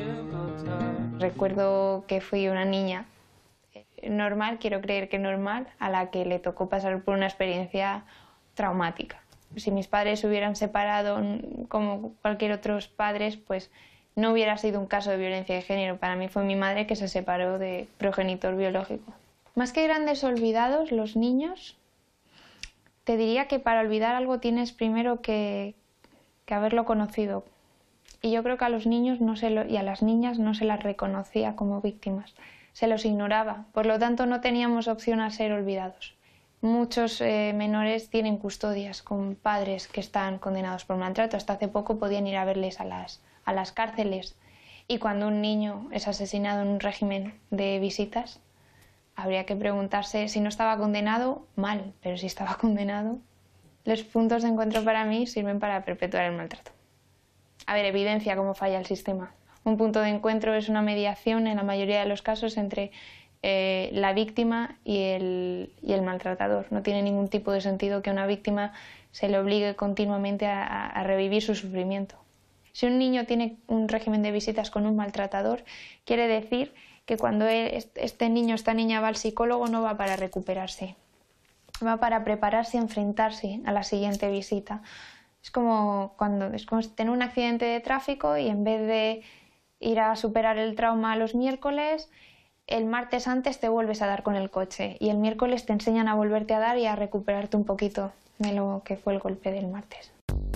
Recuerdo que fui una niña normal, quiero creer que normal, a la que le tocó pasar por una experiencia traumática. Si mis padres se hubieran separado como cualquier otros padres, pues no hubiera sido un caso de violencia de género. Para mí fue mi madre que se separó de progenitor biológico. Más que grandes olvidados, los niños, te diría que para olvidar algo tienes primero que, que haberlo conocido. Y yo creo que a los niños no se lo, y a las niñas no se las reconocía como víctimas, se los ignoraba. Por lo tanto, no teníamos opción a ser olvidados. Muchos eh, menores tienen custodias con padres que están condenados por maltrato. Hasta hace poco podían ir a verles a las, a las cárceles. Y cuando un niño es asesinado en un régimen de visitas, habría que preguntarse si no estaba condenado, mal, pero si estaba condenado. Los puntos de encuentro para mí sirven para perpetuar el maltrato. A ver, evidencia cómo falla el sistema. Un punto de encuentro es una mediación, en la mayoría de los casos, entre eh, la víctima y el, y el maltratador. No tiene ningún tipo de sentido que a una víctima se le obligue continuamente a, a revivir su sufrimiento. Si un niño tiene un régimen de visitas con un maltratador, quiere decir que cuando él, este niño, esta niña va al psicólogo, no va para recuperarse, va para prepararse a enfrentarse a la siguiente visita. Es como cuando es como tener un accidente de tráfico y en vez de ir a superar el trauma los miércoles, el martes antes te vuelves a dar con el coche y el miércoles te enseñan a volverte a dar y a recuperarte un poquito de lo que fue el golpe del martes.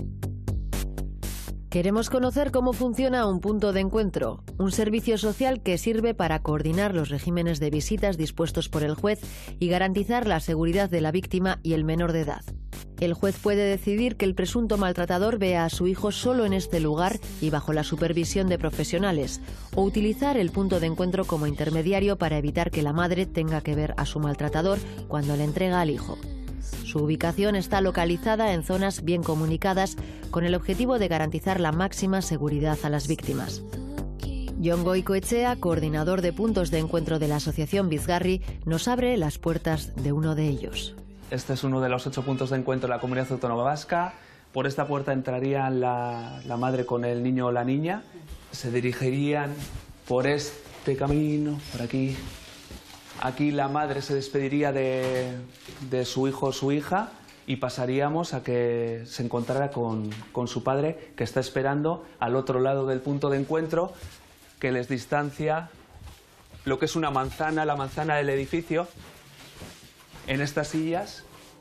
Queremos conocer cómo funciona un punto de encuentro, un servicio social que sirve para coordinar los regímenes de visitas dispuestos por el juez y garantizar la seguridad de la víctima y el menor de edad. El juez puede decidir que el presunto maltratador vea a su hijo solo en este lugar y bajo la supervisión de profesionales, o utilizar el punto de encuentro como intermediario para evitar que la madre tenga que ver a su maltratador cuando le entrega al hijo. Su ubicación está localizada en zonas bien comunicadas con el objetivo de garantizar la máxima seguridad a las víctimas. Jon Goikoetxea, coordinador de puntos de encuentro de la Asociación Bizgarri, nos abre las puertas de uno de ellos. Este es uno de los ocho puntos de encuentro de la Comunidad Autónoma Vasca. Por esta puerta entrarían la, la madre con el niño o la niña. Se dirigirían por este camino, por aquí. Aquí la madre se despediría de, de su hijo o su hija y pasaríamos a que se encontrara con, con su padre, que está esperando al otro lado del punto de encuentro, que les distancia lo que es una manzana, la manzana del edificio. En estas sillas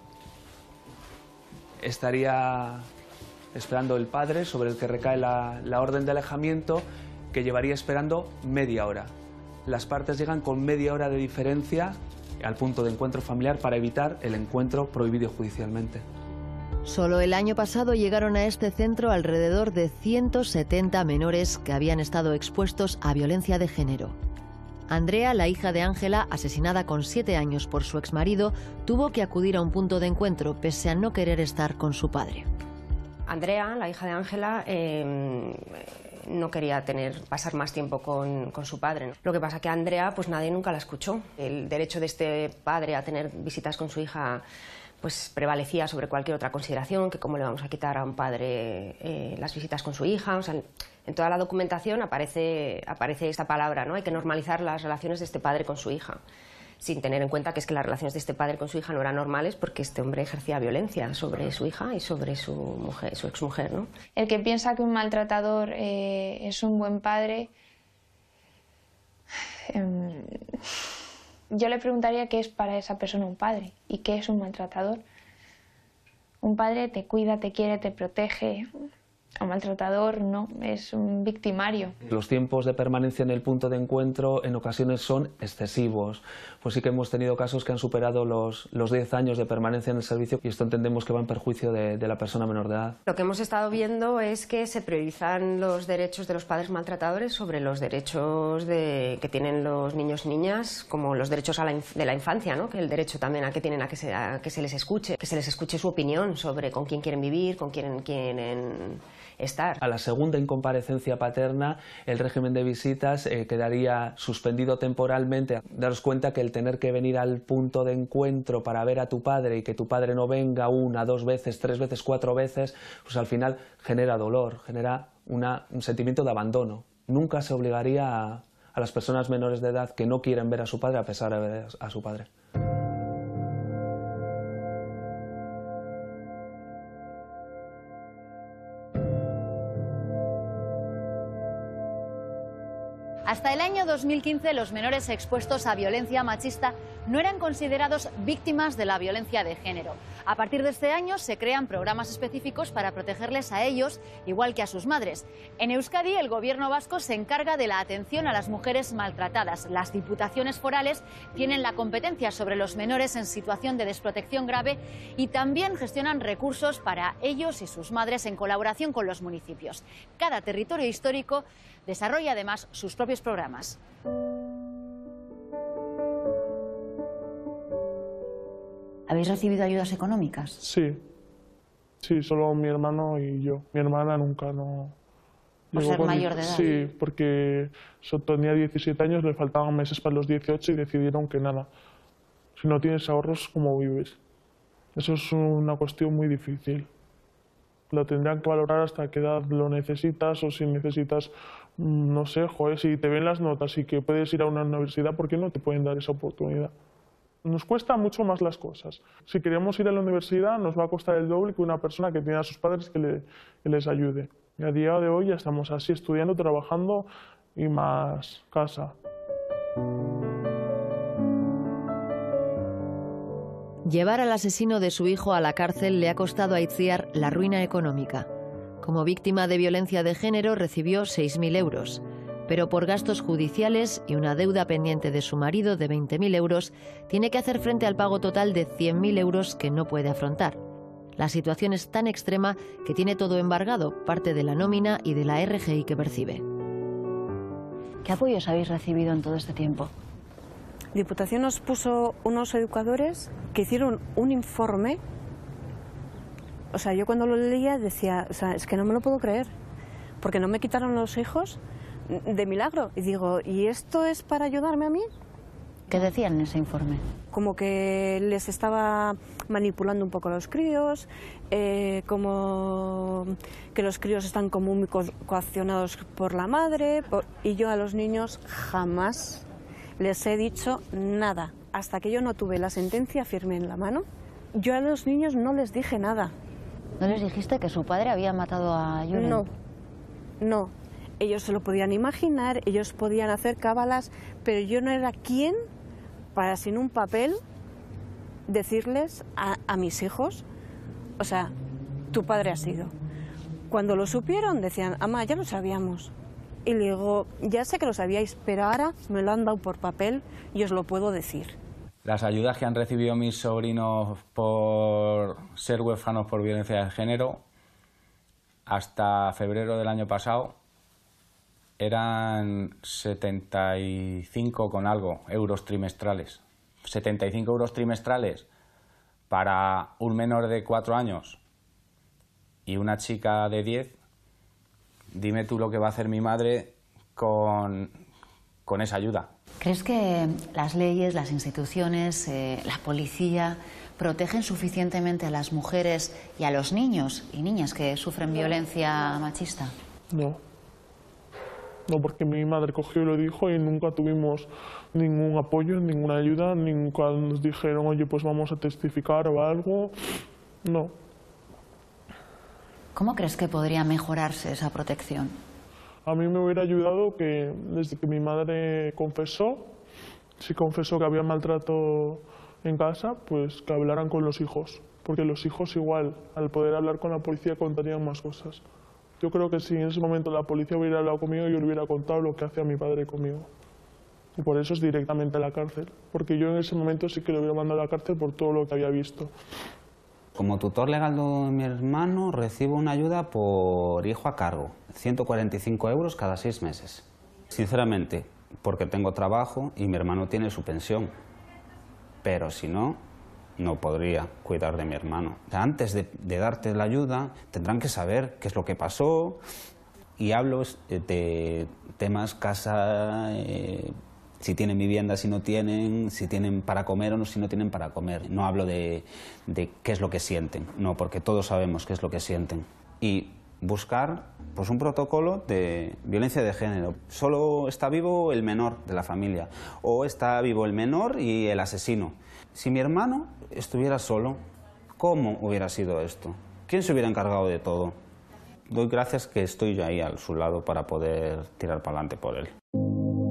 estaría esperando el padre, sobre el que recae la, la orden de alejamiento, que llevaría esperando media hora. Las partes llegan con media hora de diferencia al punto de encuentro familiar para evitar el encuentro prohibido judicialmente. Solo el año pasado llegaron a este centro alrededor de ciento setenta menores que habían estado expuestos a violencia de género. Andrea, la hija de Ángela, asesinada con siete años por su exmarido, tuvo que acudir a un punto de encuentro pese a no querer estar con su padre. Andrea, la hija de Ángela, eh, no quería tener, pasar más tiempo con, con su padre, ¿no? Lo que pasa que Andrea, pues nadie nunca la escuchó. El derecho de este padre a tener visitas con su hija pues prevalecía sobre cualquier otra consideración, que cómo le vamos a quitar a un padre eh, las visitas con su hija. O sea, en toda la documentación aparece, aparece esta palabra, ¿no? Hay que normalizar las relaciones de este padre con su hija, sin tener en cuenta que es que las relaciones de este padre con su hija no eran normales porque este hombre ejercía violencia sobre su hija y sobre su mujer, su exmujer, ¿no? El que piensa que un maltratador eh, es un buen padre, eh, yo le preguntaría qué es para esa persona un padre y qué es un maltratador. Un padre te cuida, te quiere, te protege. Un maltratador no, es un victimario. Los tiempos de permanencia en el punto de encuentro en ocasiones son excesivos. Pues sí que hemos tenido casos que han superado los, los diez años de permanencia en el servicio y esto entendemos que va en perjuicio de, de la persona menor de edad. Lo que hemos estado viendo es que se priorizan los derechos de los padres maltratadores sobre los derechos de, que tienen los niños y niñas, como los derechos a la inf de la infancia, ¿no? Que el derecho también a que tienen a que, se, a que se les escuche, que se les escuche su opinión sobre con quién quieren vivir, con quién quieren estar. A la segunda incomparecencia paterna, el régimen de visitas eh, quedaría suspendido temporalmente. Daros cuenta que el tener que venir al punto de encuentro para ver a tu padre y que tu padre no venga una, dos veces, tres veces, cuatro veces, pues al final genera dolor, genera una, un sentimiento de abandono. Nunca se obligaría a, a las personas menores de edad que no quieren ver a su padre a pesar de ver a su padre. Hasta el año dos mil quince, los menores expuestos a violencia machista no eran considerados víctimas de la violencia de género. A partir de este año se crean programas específicos para protegerles a ellos, igual que a sus madres. En Euskadi, el Gobierno vasco se encarga de la atención a las mujeres maltratadas. Las diputaciones forales tienen la competencia sobre los menores en situación de desprotección grave y también gestionan recursos para ellos y sus madres en colaboración con los municipios. Cada territorio histórico desarrolla además sus propios programas. ¿Habéis recibido ayudas económicas? Sí, sí, solo mi hermano y yo. Mi hermana nunca, no. ¿Por Llegó ser con- mayor de edad? Sí, porque so- tenía diecisiete años, le faltaban meses para los dieciocho y decidieron que nada. Si no tienes ahorros, ¿cómo vives? Eso es una cuestión muy difícil. Lo tendrán que valorar hasta qué edad lo necesitas o si necesitas, mm, no sé, joder, si te ven las notas y que puedes ir a una universidad, ¿por qué no te pueden dar esa oportunidad? Nos cuesta mucho más las cosas. Si queremos ir a la universidad nos va a costar el doble que una persona que tiene a sus padres que, le- que les ayude. Y a día de hoy ya estamos así, estudiando, trabajando y más casa. Llevar al asesino de su hijo a la cárcel le ha costado a Itziar la ruina económica. Como víctima de violencia de género recibió seis mil euros, pero por gastos judiciales y una deuda pendiente de su marido de veinte mil euros, tiene que hacer frente al pago total de cien mil euros que no puede afrontar. La situación es tan extrema que tiene todo embargado, parte de la nómina y de la R G I que percibe. ¿Qué apoyos habéis recibido en todo este tiempo? Diputación nos puso unos educadores que hicieron un informe. O sea, yo cuando lo leía decía, o sea, es que no me lo puedo creer, porque no me quitaron los hijos de milagro. Y digo, ¿y esto es para ayudarme a mí? ¿Qué decían en ese informe? Como que les estaba manipulando un poco a los críos, eh, como que los críos están como muy co- coaccionados por la madre, por- y yo a los niños jamás les he dicho nada. Hasta que yo no tuve la sentencia firme en la mano, yo a los niños no les dije nada. ¿No les dijiste que su padre había matado a Julen? No, no. Ellos se lo podían imaginar, ellos podían hacer cábalas, pero yo no era quien para sin un papel decirles a, a mis hijos, o sea, tu padre ha sido. Cuando lo supieron decían, ama, ya lo sabíamos. Y le digo, ya sé que lo sabíais, pero ahora me lo han dado por papel y os lo puedo decir. Las ayudas que han recibido mis sobrinos por ser huérfanos por violencia de género hasta febrero del año pasado eran setenta y cinco con algo euros trimestrales. setenta y cinco euros trimestrales para un menor de cuatro años y una chica de diez. Dime tú lo que va a hacer mi madre con, con esa ayuda. ¿Crees que las leyes, las instituciones, eh, la policía protegen suficientemente a las mujeres y a los niños y niñas que sufren violencia machista? No. No, porque mi madre cogió y lo dijo y nunca tuvimos ningún apoyo, ninguna ayuda, nunca nos dijeron, oye, pues vamos a testificar o algo. No. ¿Cómo crees que podría mejorarse esa protección? A mí me hubiera ayudado que desde que mi madre confesó, si confesó que había maltrato en casa, pues que hablaran con los hijos. Porque los hijos igual, al poder hablar con la policía, contarían más cosas. Yo creo que si en ese momento la policía hubiera hablado conmigo, yo le hubiera contado lo que hacía mi padre conmigo. Y por eso es directamente a la cárcel. Porque yo en ese momento sí que le hubiera mandado a la cárcel por todo lo que había visto. Como tutor legal de mi hermano recibo una ayuda por hijo a cargo, ciento cuarenta y cinco euros cada seis meses. Sinceramente, porque tengo trabajo y mi hermano tiene su pensión. Pero si no, no podría cuidar de mi hermano. Antes de, de darte la ayuda, tendrán que saber qué es lo que pasó. Y hablo de temas casa, eh, si tienen vivienda, si no tienen, si tienen para comer o no, si no tienen para comer. No hablo de, de qué es lo que sienten, no, porque todos sabemos qué es lo que sienten. Y buscar pues, un protocolo de violencia de género. Solo está vivo el menor de la familia, o está vivo el menor y el asesino. Si mi hermano estuviera solo, ¿cómo hubiera sido esto? ¿Quién se hubiera encargado de todo? Doy gracias que estoy yo ahí a su lado para poder tirar para adelante por él.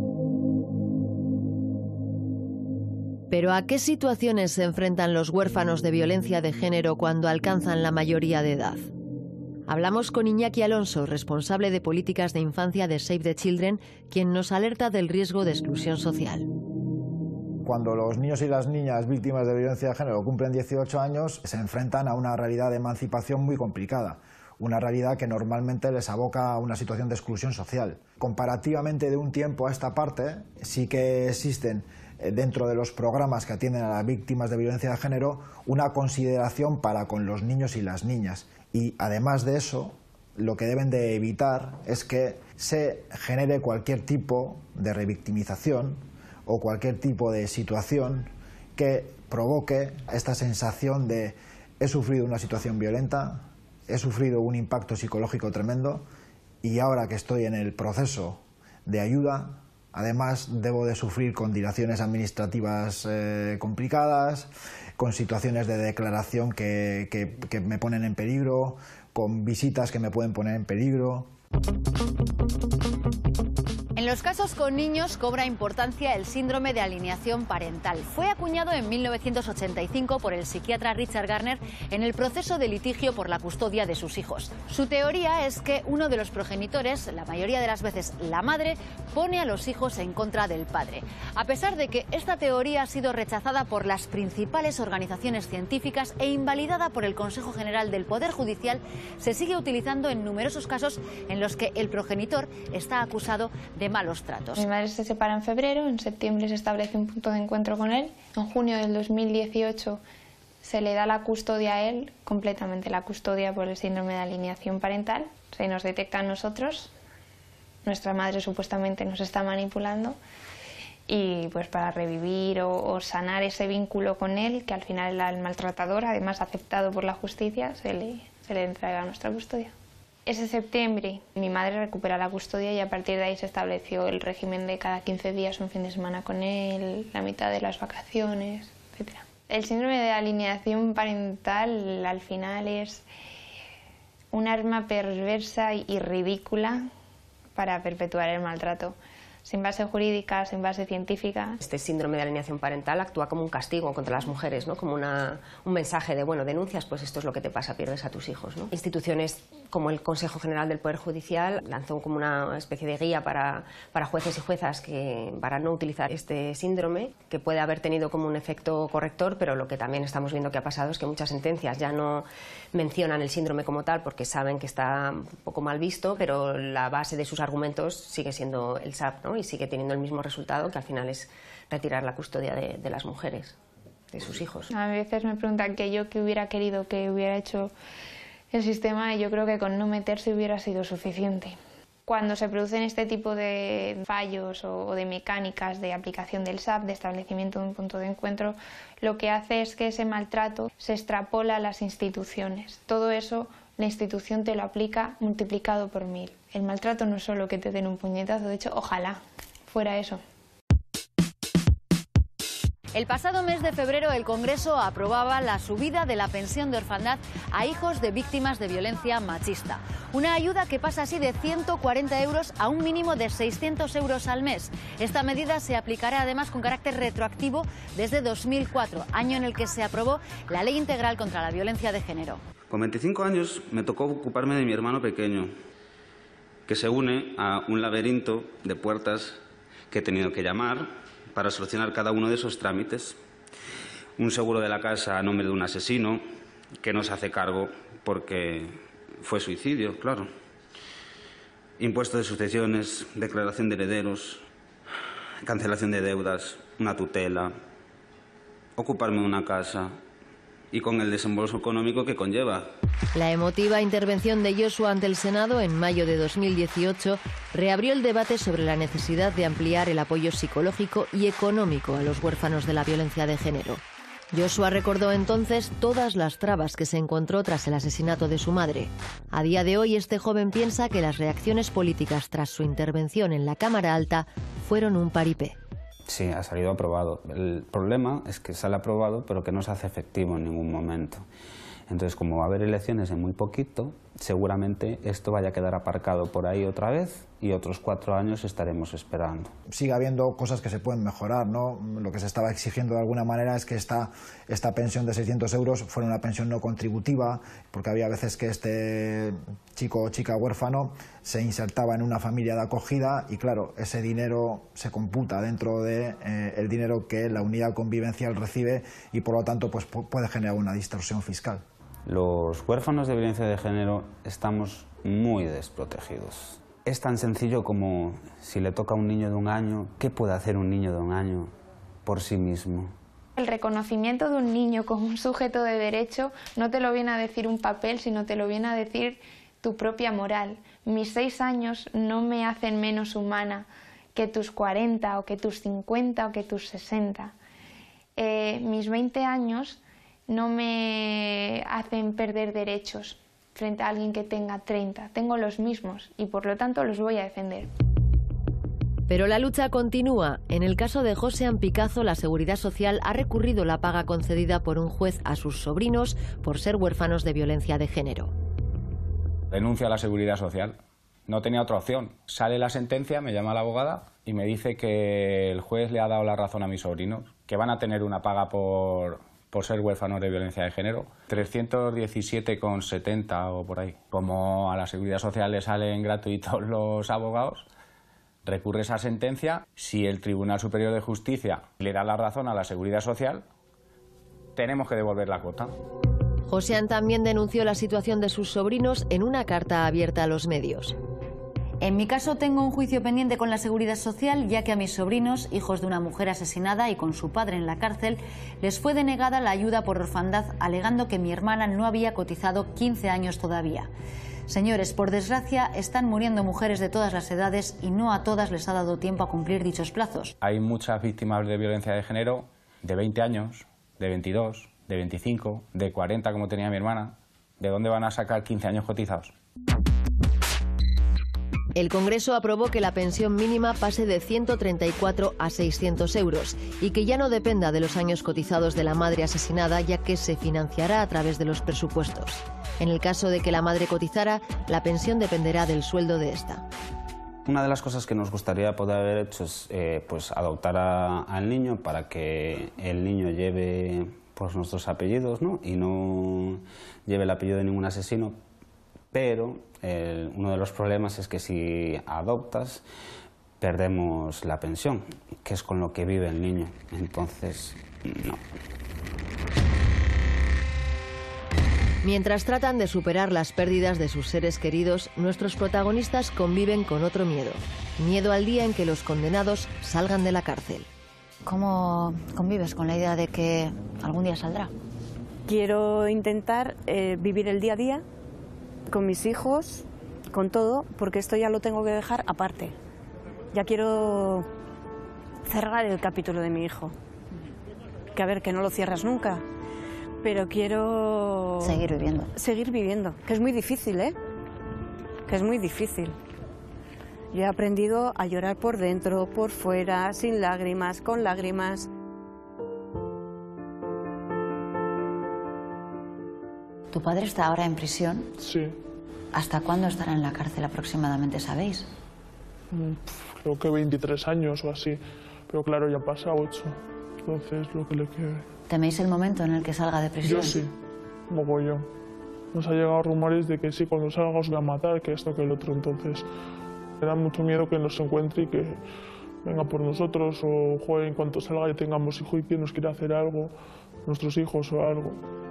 Pero ¿a qué situaciones se enfrentan los huérfanos de violencia de género cuando alcanzan la mayoría de edad? Hablamos con Iñaki Alonso, responsable de políticas de infancia de Save the Children, quien nos alerta del riesgo de exclusión social. Cuando los niños y las niñas víctimas de violencia de género cumplen dieciocho años, se enfrentan a una realidad de emancipación muy complicada, una realidad que normalmente les aboca a una situación de exclusión social. Comparativamente de un tiempo a esta parte, sí que existen dentro de los programas que atienden a las víctimas de violencia de género una consideración para con los niños y las niñas. Y además de eso, lo que deben de evitar es que se genere cualquier tipo de revictimización o cualquier tipo de situación que provoque esta sensación de he sufrido una situación violenta, he sufrido un impacto psicológico tremendo y ahora que estoy en el proceso de ayuda, además debo de sufrir con dilaciones administrativas eh, complicadas, con situaciones de declaración que, que, que me ponen en peligro, con visitas que me pueden poner en peligro. En los casos con niños cobra importancia el síndrome de alienación parental. Fue acuñado en mil novecientos ochenta y cinco por el psiquiatra Richard Garner en el proceso de litigio por la custodia de sus hijos. Su teoría es que uno de los progenitores, la mayoría de las veces la madre, pone a los hijos en contra del padre. A pesar de que esta teoría ha sido rechazada por las principales organizaciones científicas e invalidada por el Consejo General del Poder Judicial, se sigue utilizando en numerosos casos en los que el progenitor está acusado de malos tratos. Mi madre se separa en febrero, en septiembre se establece un punto de encuentro con él, en junio del dos mil dieciocho se le da la custodia a él, completamente la custodia por el síndrome de alienación parental, se nos detecta a nosotros, nuestra madre supuestamente nos está manipulando y pues para revivir o, o sanar ese vínculo con él, que al final el maltratador, además aceptado por la justicia, se le, se le entrega a nuestra custodia. Ese septiembre mi madre recupera la custodia y a partir de ahí se estableció el régimen de cada quince días un fin de semana con él, la mitad de las vacaciones, etcétera. El síndrome de alienación parental al final es un arma perversa y ridícula para perpetuar el maltrato. Sin base jurídica, sin base científica. Este síndrome de alienación parental actúa como un castigo contra las mujeres, ¿no? Como una, un mensaje de, bueno, denuncias, pues esto es lo que te pasa, pierdes a tus hijos, ¿no? Instituciones como el Consejo General del Poder Judicial lanzó como una especie de guía para, para jueces y juezas que, para no utilizar este síndrome, que puede haber tenido como un efecto corrector, pero lo que también estamos viendo que ha pasado es que muchas sentencias ya no mencionan el síndrome como tal porque saben que está un poco mal visto, pero la base de sus argumentos sigue siendo el S A P, ¿no? Y sigue teniendo el mismo resultado, que al final es retirar la custodia de, de las mujeres, de sus hijos. A veces me preguntan que yo qué hubiera querido que hubiera hecho el sistema y yo creo que con no meterse hubiera sido suficiente. Cuando se producen este tipo de fallos o, o de mecánicas de aplicación del S A P, de establecimiento de un punto de encuentro, lo que hace es que ese maltrato se extrapola a las instituciones. Todo eso la institución te lo aplica multiplicado por mil. El maltrato no es solo que te den un puñetazo, de hecho, ojalá fuera eso. El pasado mes de febrero el Congreso aprobaba la subida de la pensión de orfandad a hijos de víctimas de violencia machista. Una ayuda que pasa así de ciento cuarenta euros a un mínimo de seiscientos euros al mes. Esta medida se aplicará además con carácter retroactivo desde dos mil cuatro, año en el que se aprobó la Ley Integral contra la Violencia de Género. Con veinticinco años me tocó ocuparme de mi hermano pequeño, que se une a un laberinto de puertas que he tenido que llamar para solucionar cada uno de esos trámites. Un seguro de la casa a nombre de un asesino que no se hace cargo porque fue suicidio, claro. Impuesto de sucesiones, declaración de herederos, cancelación de deudas, una tutela, ocuparme de una casa y con el desembolso económico que conlleva. La emotiva intervención de Joshua ante el Senado en mayo de dos mil dieciocho reabrió el debate sobre la necesidad de ampliar el apoyo psicológico y económico a los huérfanos de la violencia de género. Joshua recordó entonces todas las trabas que se encontró tras el asesinato de su madre. A día de hoy, este joven piensa que las reacciones políticas tras su intervención en la Cámara Alta fueron un paripé. Sí, ha salido aprobado. El problema es que sale aprobado, pero que no se hace efectivo en ningún momento. Entonces, como va a haber elecciones en muy poquito, seguramente esto vaya a quedar aparcado por ahí otra vez y otros cuatro años estaremos esperando. Sigue habiendo cosas que se pueden mejorar, ¿no? Lo que se estaba exigiendo de alguna manera es que esta, esta pensión de seiscientos euros fuera una pensión no contributiva, porque había veces que este chico o chica huérfano se insertaba en una familia de acogida y claro, ese dinero se computa dentro de eh, el dinero que la unidad convivencial recibe y por lo tanto pues, puede generar una distorsión fiscal. Los huérfanos de violencia de género estamos muy desprotegidos. Es tan sencillo como si le toca a un niño de un año, ¿qué puede hacer un niño de un año por sí mismo? El reconocimiento de un niño como un sujeto de derecho no te lo viene a decir un papel, sino te lo viene a decir tu propia moral. Mis seis años no me hacen menos humana que tus cuarenta o que tus cincuenta o que tus sesenta. Eh, mis veinte años no me hacen perder derechos frente a alguien que tenga treinta. Tengo los mismos y por lo tanto los voy a defender. Pero la lucha continúa. En el caso de Josean Picazo, la Seguridad Social ha recurrido la paga concedida por un juez a sus sobrinos por ser huérfanos de violencia de género. Denuncio a la Seguridad Social. No tenía otra opción. Sale la sentencia, me llama la abogada y me dice que el juez le ha dado la razón a mis sobrinos, que van a tener una paga por... por ser huérfanos de violencia de género, trescientos diecisiete con setenta o por ahí. Como a la Seguridad Social le salen gratuitos los abogados, recurre esa sentencia. Si el Tribunal Superior de Justicia le da la razón a la Seguridad Social, tenemos que devolver la cuota. Josean también denunció la situación de sus sobrinos en una carta abierta a los medios. En mi caso tengo un juicio pendiente con la Seguridad Social, ya que a mis sobrinos, hijos de una mujer asesinada y con su padre en la cárcel, les fue denegada la ayuda por orfandad, alegando que mi hermana no había cotizado quince años todavía. Señores, por desgracia, están muriendo mujeres de todas las edades y no a todas les ha dado tiempo a cumplir dichos plazos. Hay muchas víctimas de violencia de género de veinte años, de veintidós, de veinticinco, de cuarenta como tenía mi hermana. ¿De dónde van a sacar quince años cotizados? El Congreso aprobó que la pensión mínima pase de ciento treinta y cuatro a seiscientos euros y que ya no dependa de los años cotizados de la madre asesinada, ya que se financiará a través de los presupuestos. En el caso de que la madre cotizara, la pensión dependerá del sueldo de esta. Una de las cosas que nos gustaría poder haber hecho es eh, pues adoptar a, al niño para que el niño lleve pues, nuestros apellidos, ¿no? Y no lleve el apellido de ningún asesino. Pero eh, uno de los problemas es que si adoptas, perdemos la pensión, que es con lo que vive el niño. Entonces, no. Mientras tratan de superar las pérdidas de sus seres queridos, nuestros protagonistas conviven con otro miedo. Miedo al día en que los condenados salgan de la cárcel. ¿Cómo convives con la idea de que algún día saldrá? Quiero intentar eh, vivir el día a día con mis hijos, con todo, porque esto ya lo tengo que dejar aparte. Ya quiero cerrar el capítulo de mi hijo. Que a ver, que no lo cierras nunca, pero quiero... Seguir viviendo. Seguir viviendo, que es muy difícil, ¿eh? Que es muy difícil. Yo he aprendido a llorar por dentro, por fuera, sin lágrimas, con lágrimas. ¿Tu padre está ahora en prisión? Sí. ¿Hasta cuándo estará en la cárcel aproximadamente, sabéis? Creo que veintitrés años o así, pero claro, ya pasa ocho, entonces lo que le quede. ¿Teméis el momento en el que salga de prisión? Yo sí, mogollón. Nos ha llegado rumores de que sí, cuando salga os va a matar, que esto, que el otro, entonces me da mucho miedo que nos encuentre y que venga por nosotros o joder, en cuanto salga y tengamos hijo y que nos quiera hacer algo, nuestros hijos o algo.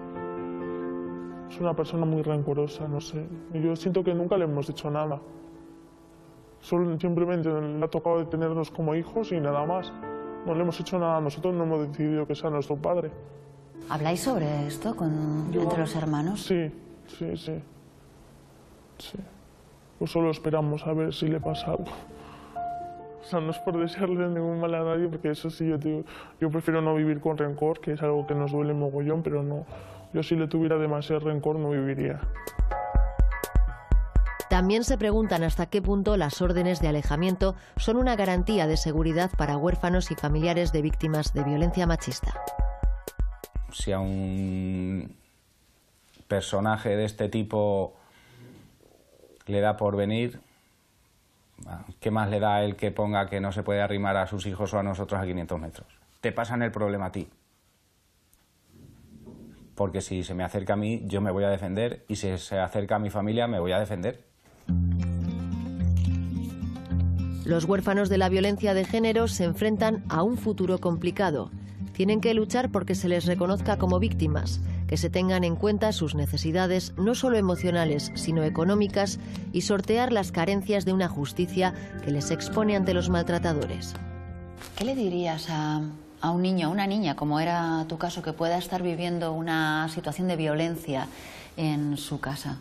Es una persona muy rencorosa, no sé. Yo siento que nunca le hemos hecho nada. Solo, simplemente le ha tocado de tenernos como hijos y nada más. No le hemos hecho nada, nosotros no hemos decidido que sea nuestro padre. ¿Habláis sobre esto con, Yo, entre los hermanos? Sí, sí, sí. Sí. Pues solo esperamos a ver si le pasa algo. O sea, no es por desearle ningún mal a nadie, porque eso sí, yo, digo, yo prefiero no vivir con rencor, que es algo que nos duele mogollón, pero no. Yo si le tuviera demasiado rencor no viviría. También se preguntan hasta qué punto las órdenes de alejamiento son una garantía de seguridad para huérfanos y familiares de víctimas de violencia machista. Si a un personaje de este tipo le da por venir, ¿Qué más le da a él que ponga que no se puede arrimar a sus hijos o a nosotros a quinientos metros? Te pasan el problema a ti. Porque si se me acerca a mí, yo me voy a defender, y si se acerca a mi familia, me voy a defender. Los huérfanos de la violencia de género se enfrentan a un futuro complicado. Tienen que luchar porque se les reconozca como víctimas, que se tengan en cuenta sus necesidades no solo emocionales, sino económicas, y sortear las carencias de una justicia que les expone ante los maltratadores. ¿Qué le dirías a, a un niño, a una niña, como era tu caso, que pueda estar viviendo una situación de violencia en su casa?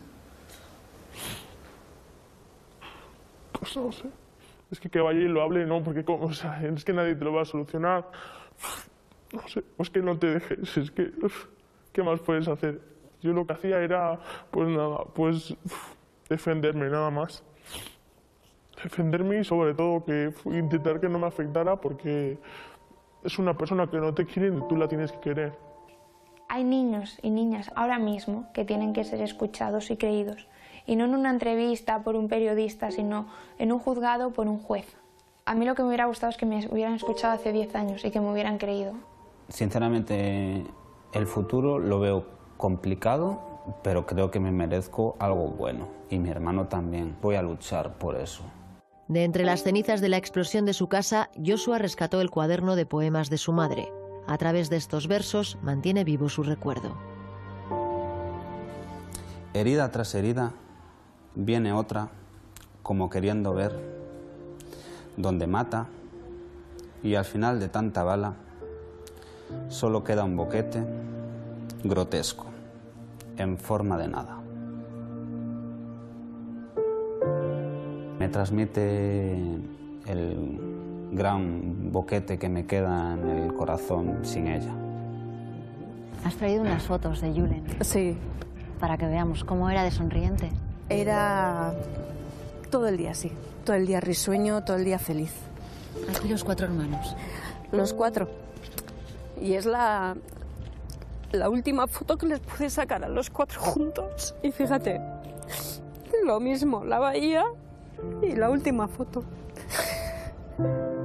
Pues no sé. Es que que vaya y lo hable, no, porque como, o sea, es que nadie te lo va a solucionar. No sé, pues que no te dejes, es que, ¿qué más puedes hacer? Yo lo que hacía era, pues nada, pues defenderme, nada más. Defenderme y sobre todo que intentar que no me afectara, porque es una persona que no te quiere y tú la tienes que querer. Hay niños y niñas ahora mismo que tienen que ser escuchados y creídos. Y no en una entrevista por un periodista, sino en un juzgado por un juez. A mí lo que me hubiera gustado es que me hubieran escuchado hace diez años y que me hubieran creído. Sinceramente, el futuro lo veo complicado, pero creo que me merezco algo bueno. Y mi hermano también. Voy a luchar por eso. De entre las cenizas de la explosión de su casa, Joshua rescató el cuaderno de poemas de su madre. A través de estos versos mantiene vivo su recuerdo. Herida tras herida, viene otra, como queriendo ver, donde mata, y al final de tanta bala, solo queda un boquete grotesco, en forma de nada. Me transmite el gran boquete que me queda en el corazón sin ella. Has traído unas fotos de Julen. Sí. Para que veamos cómo era de sonriente. Era todo el día así, todo el día risueño, todo el día feliz. Aquí los cuatro hermanos. Los cuatro. Y es la, la última foto que les pude sacar a los cuatro juntos. Y fíjate, lo mismo, la bahía y la última foto.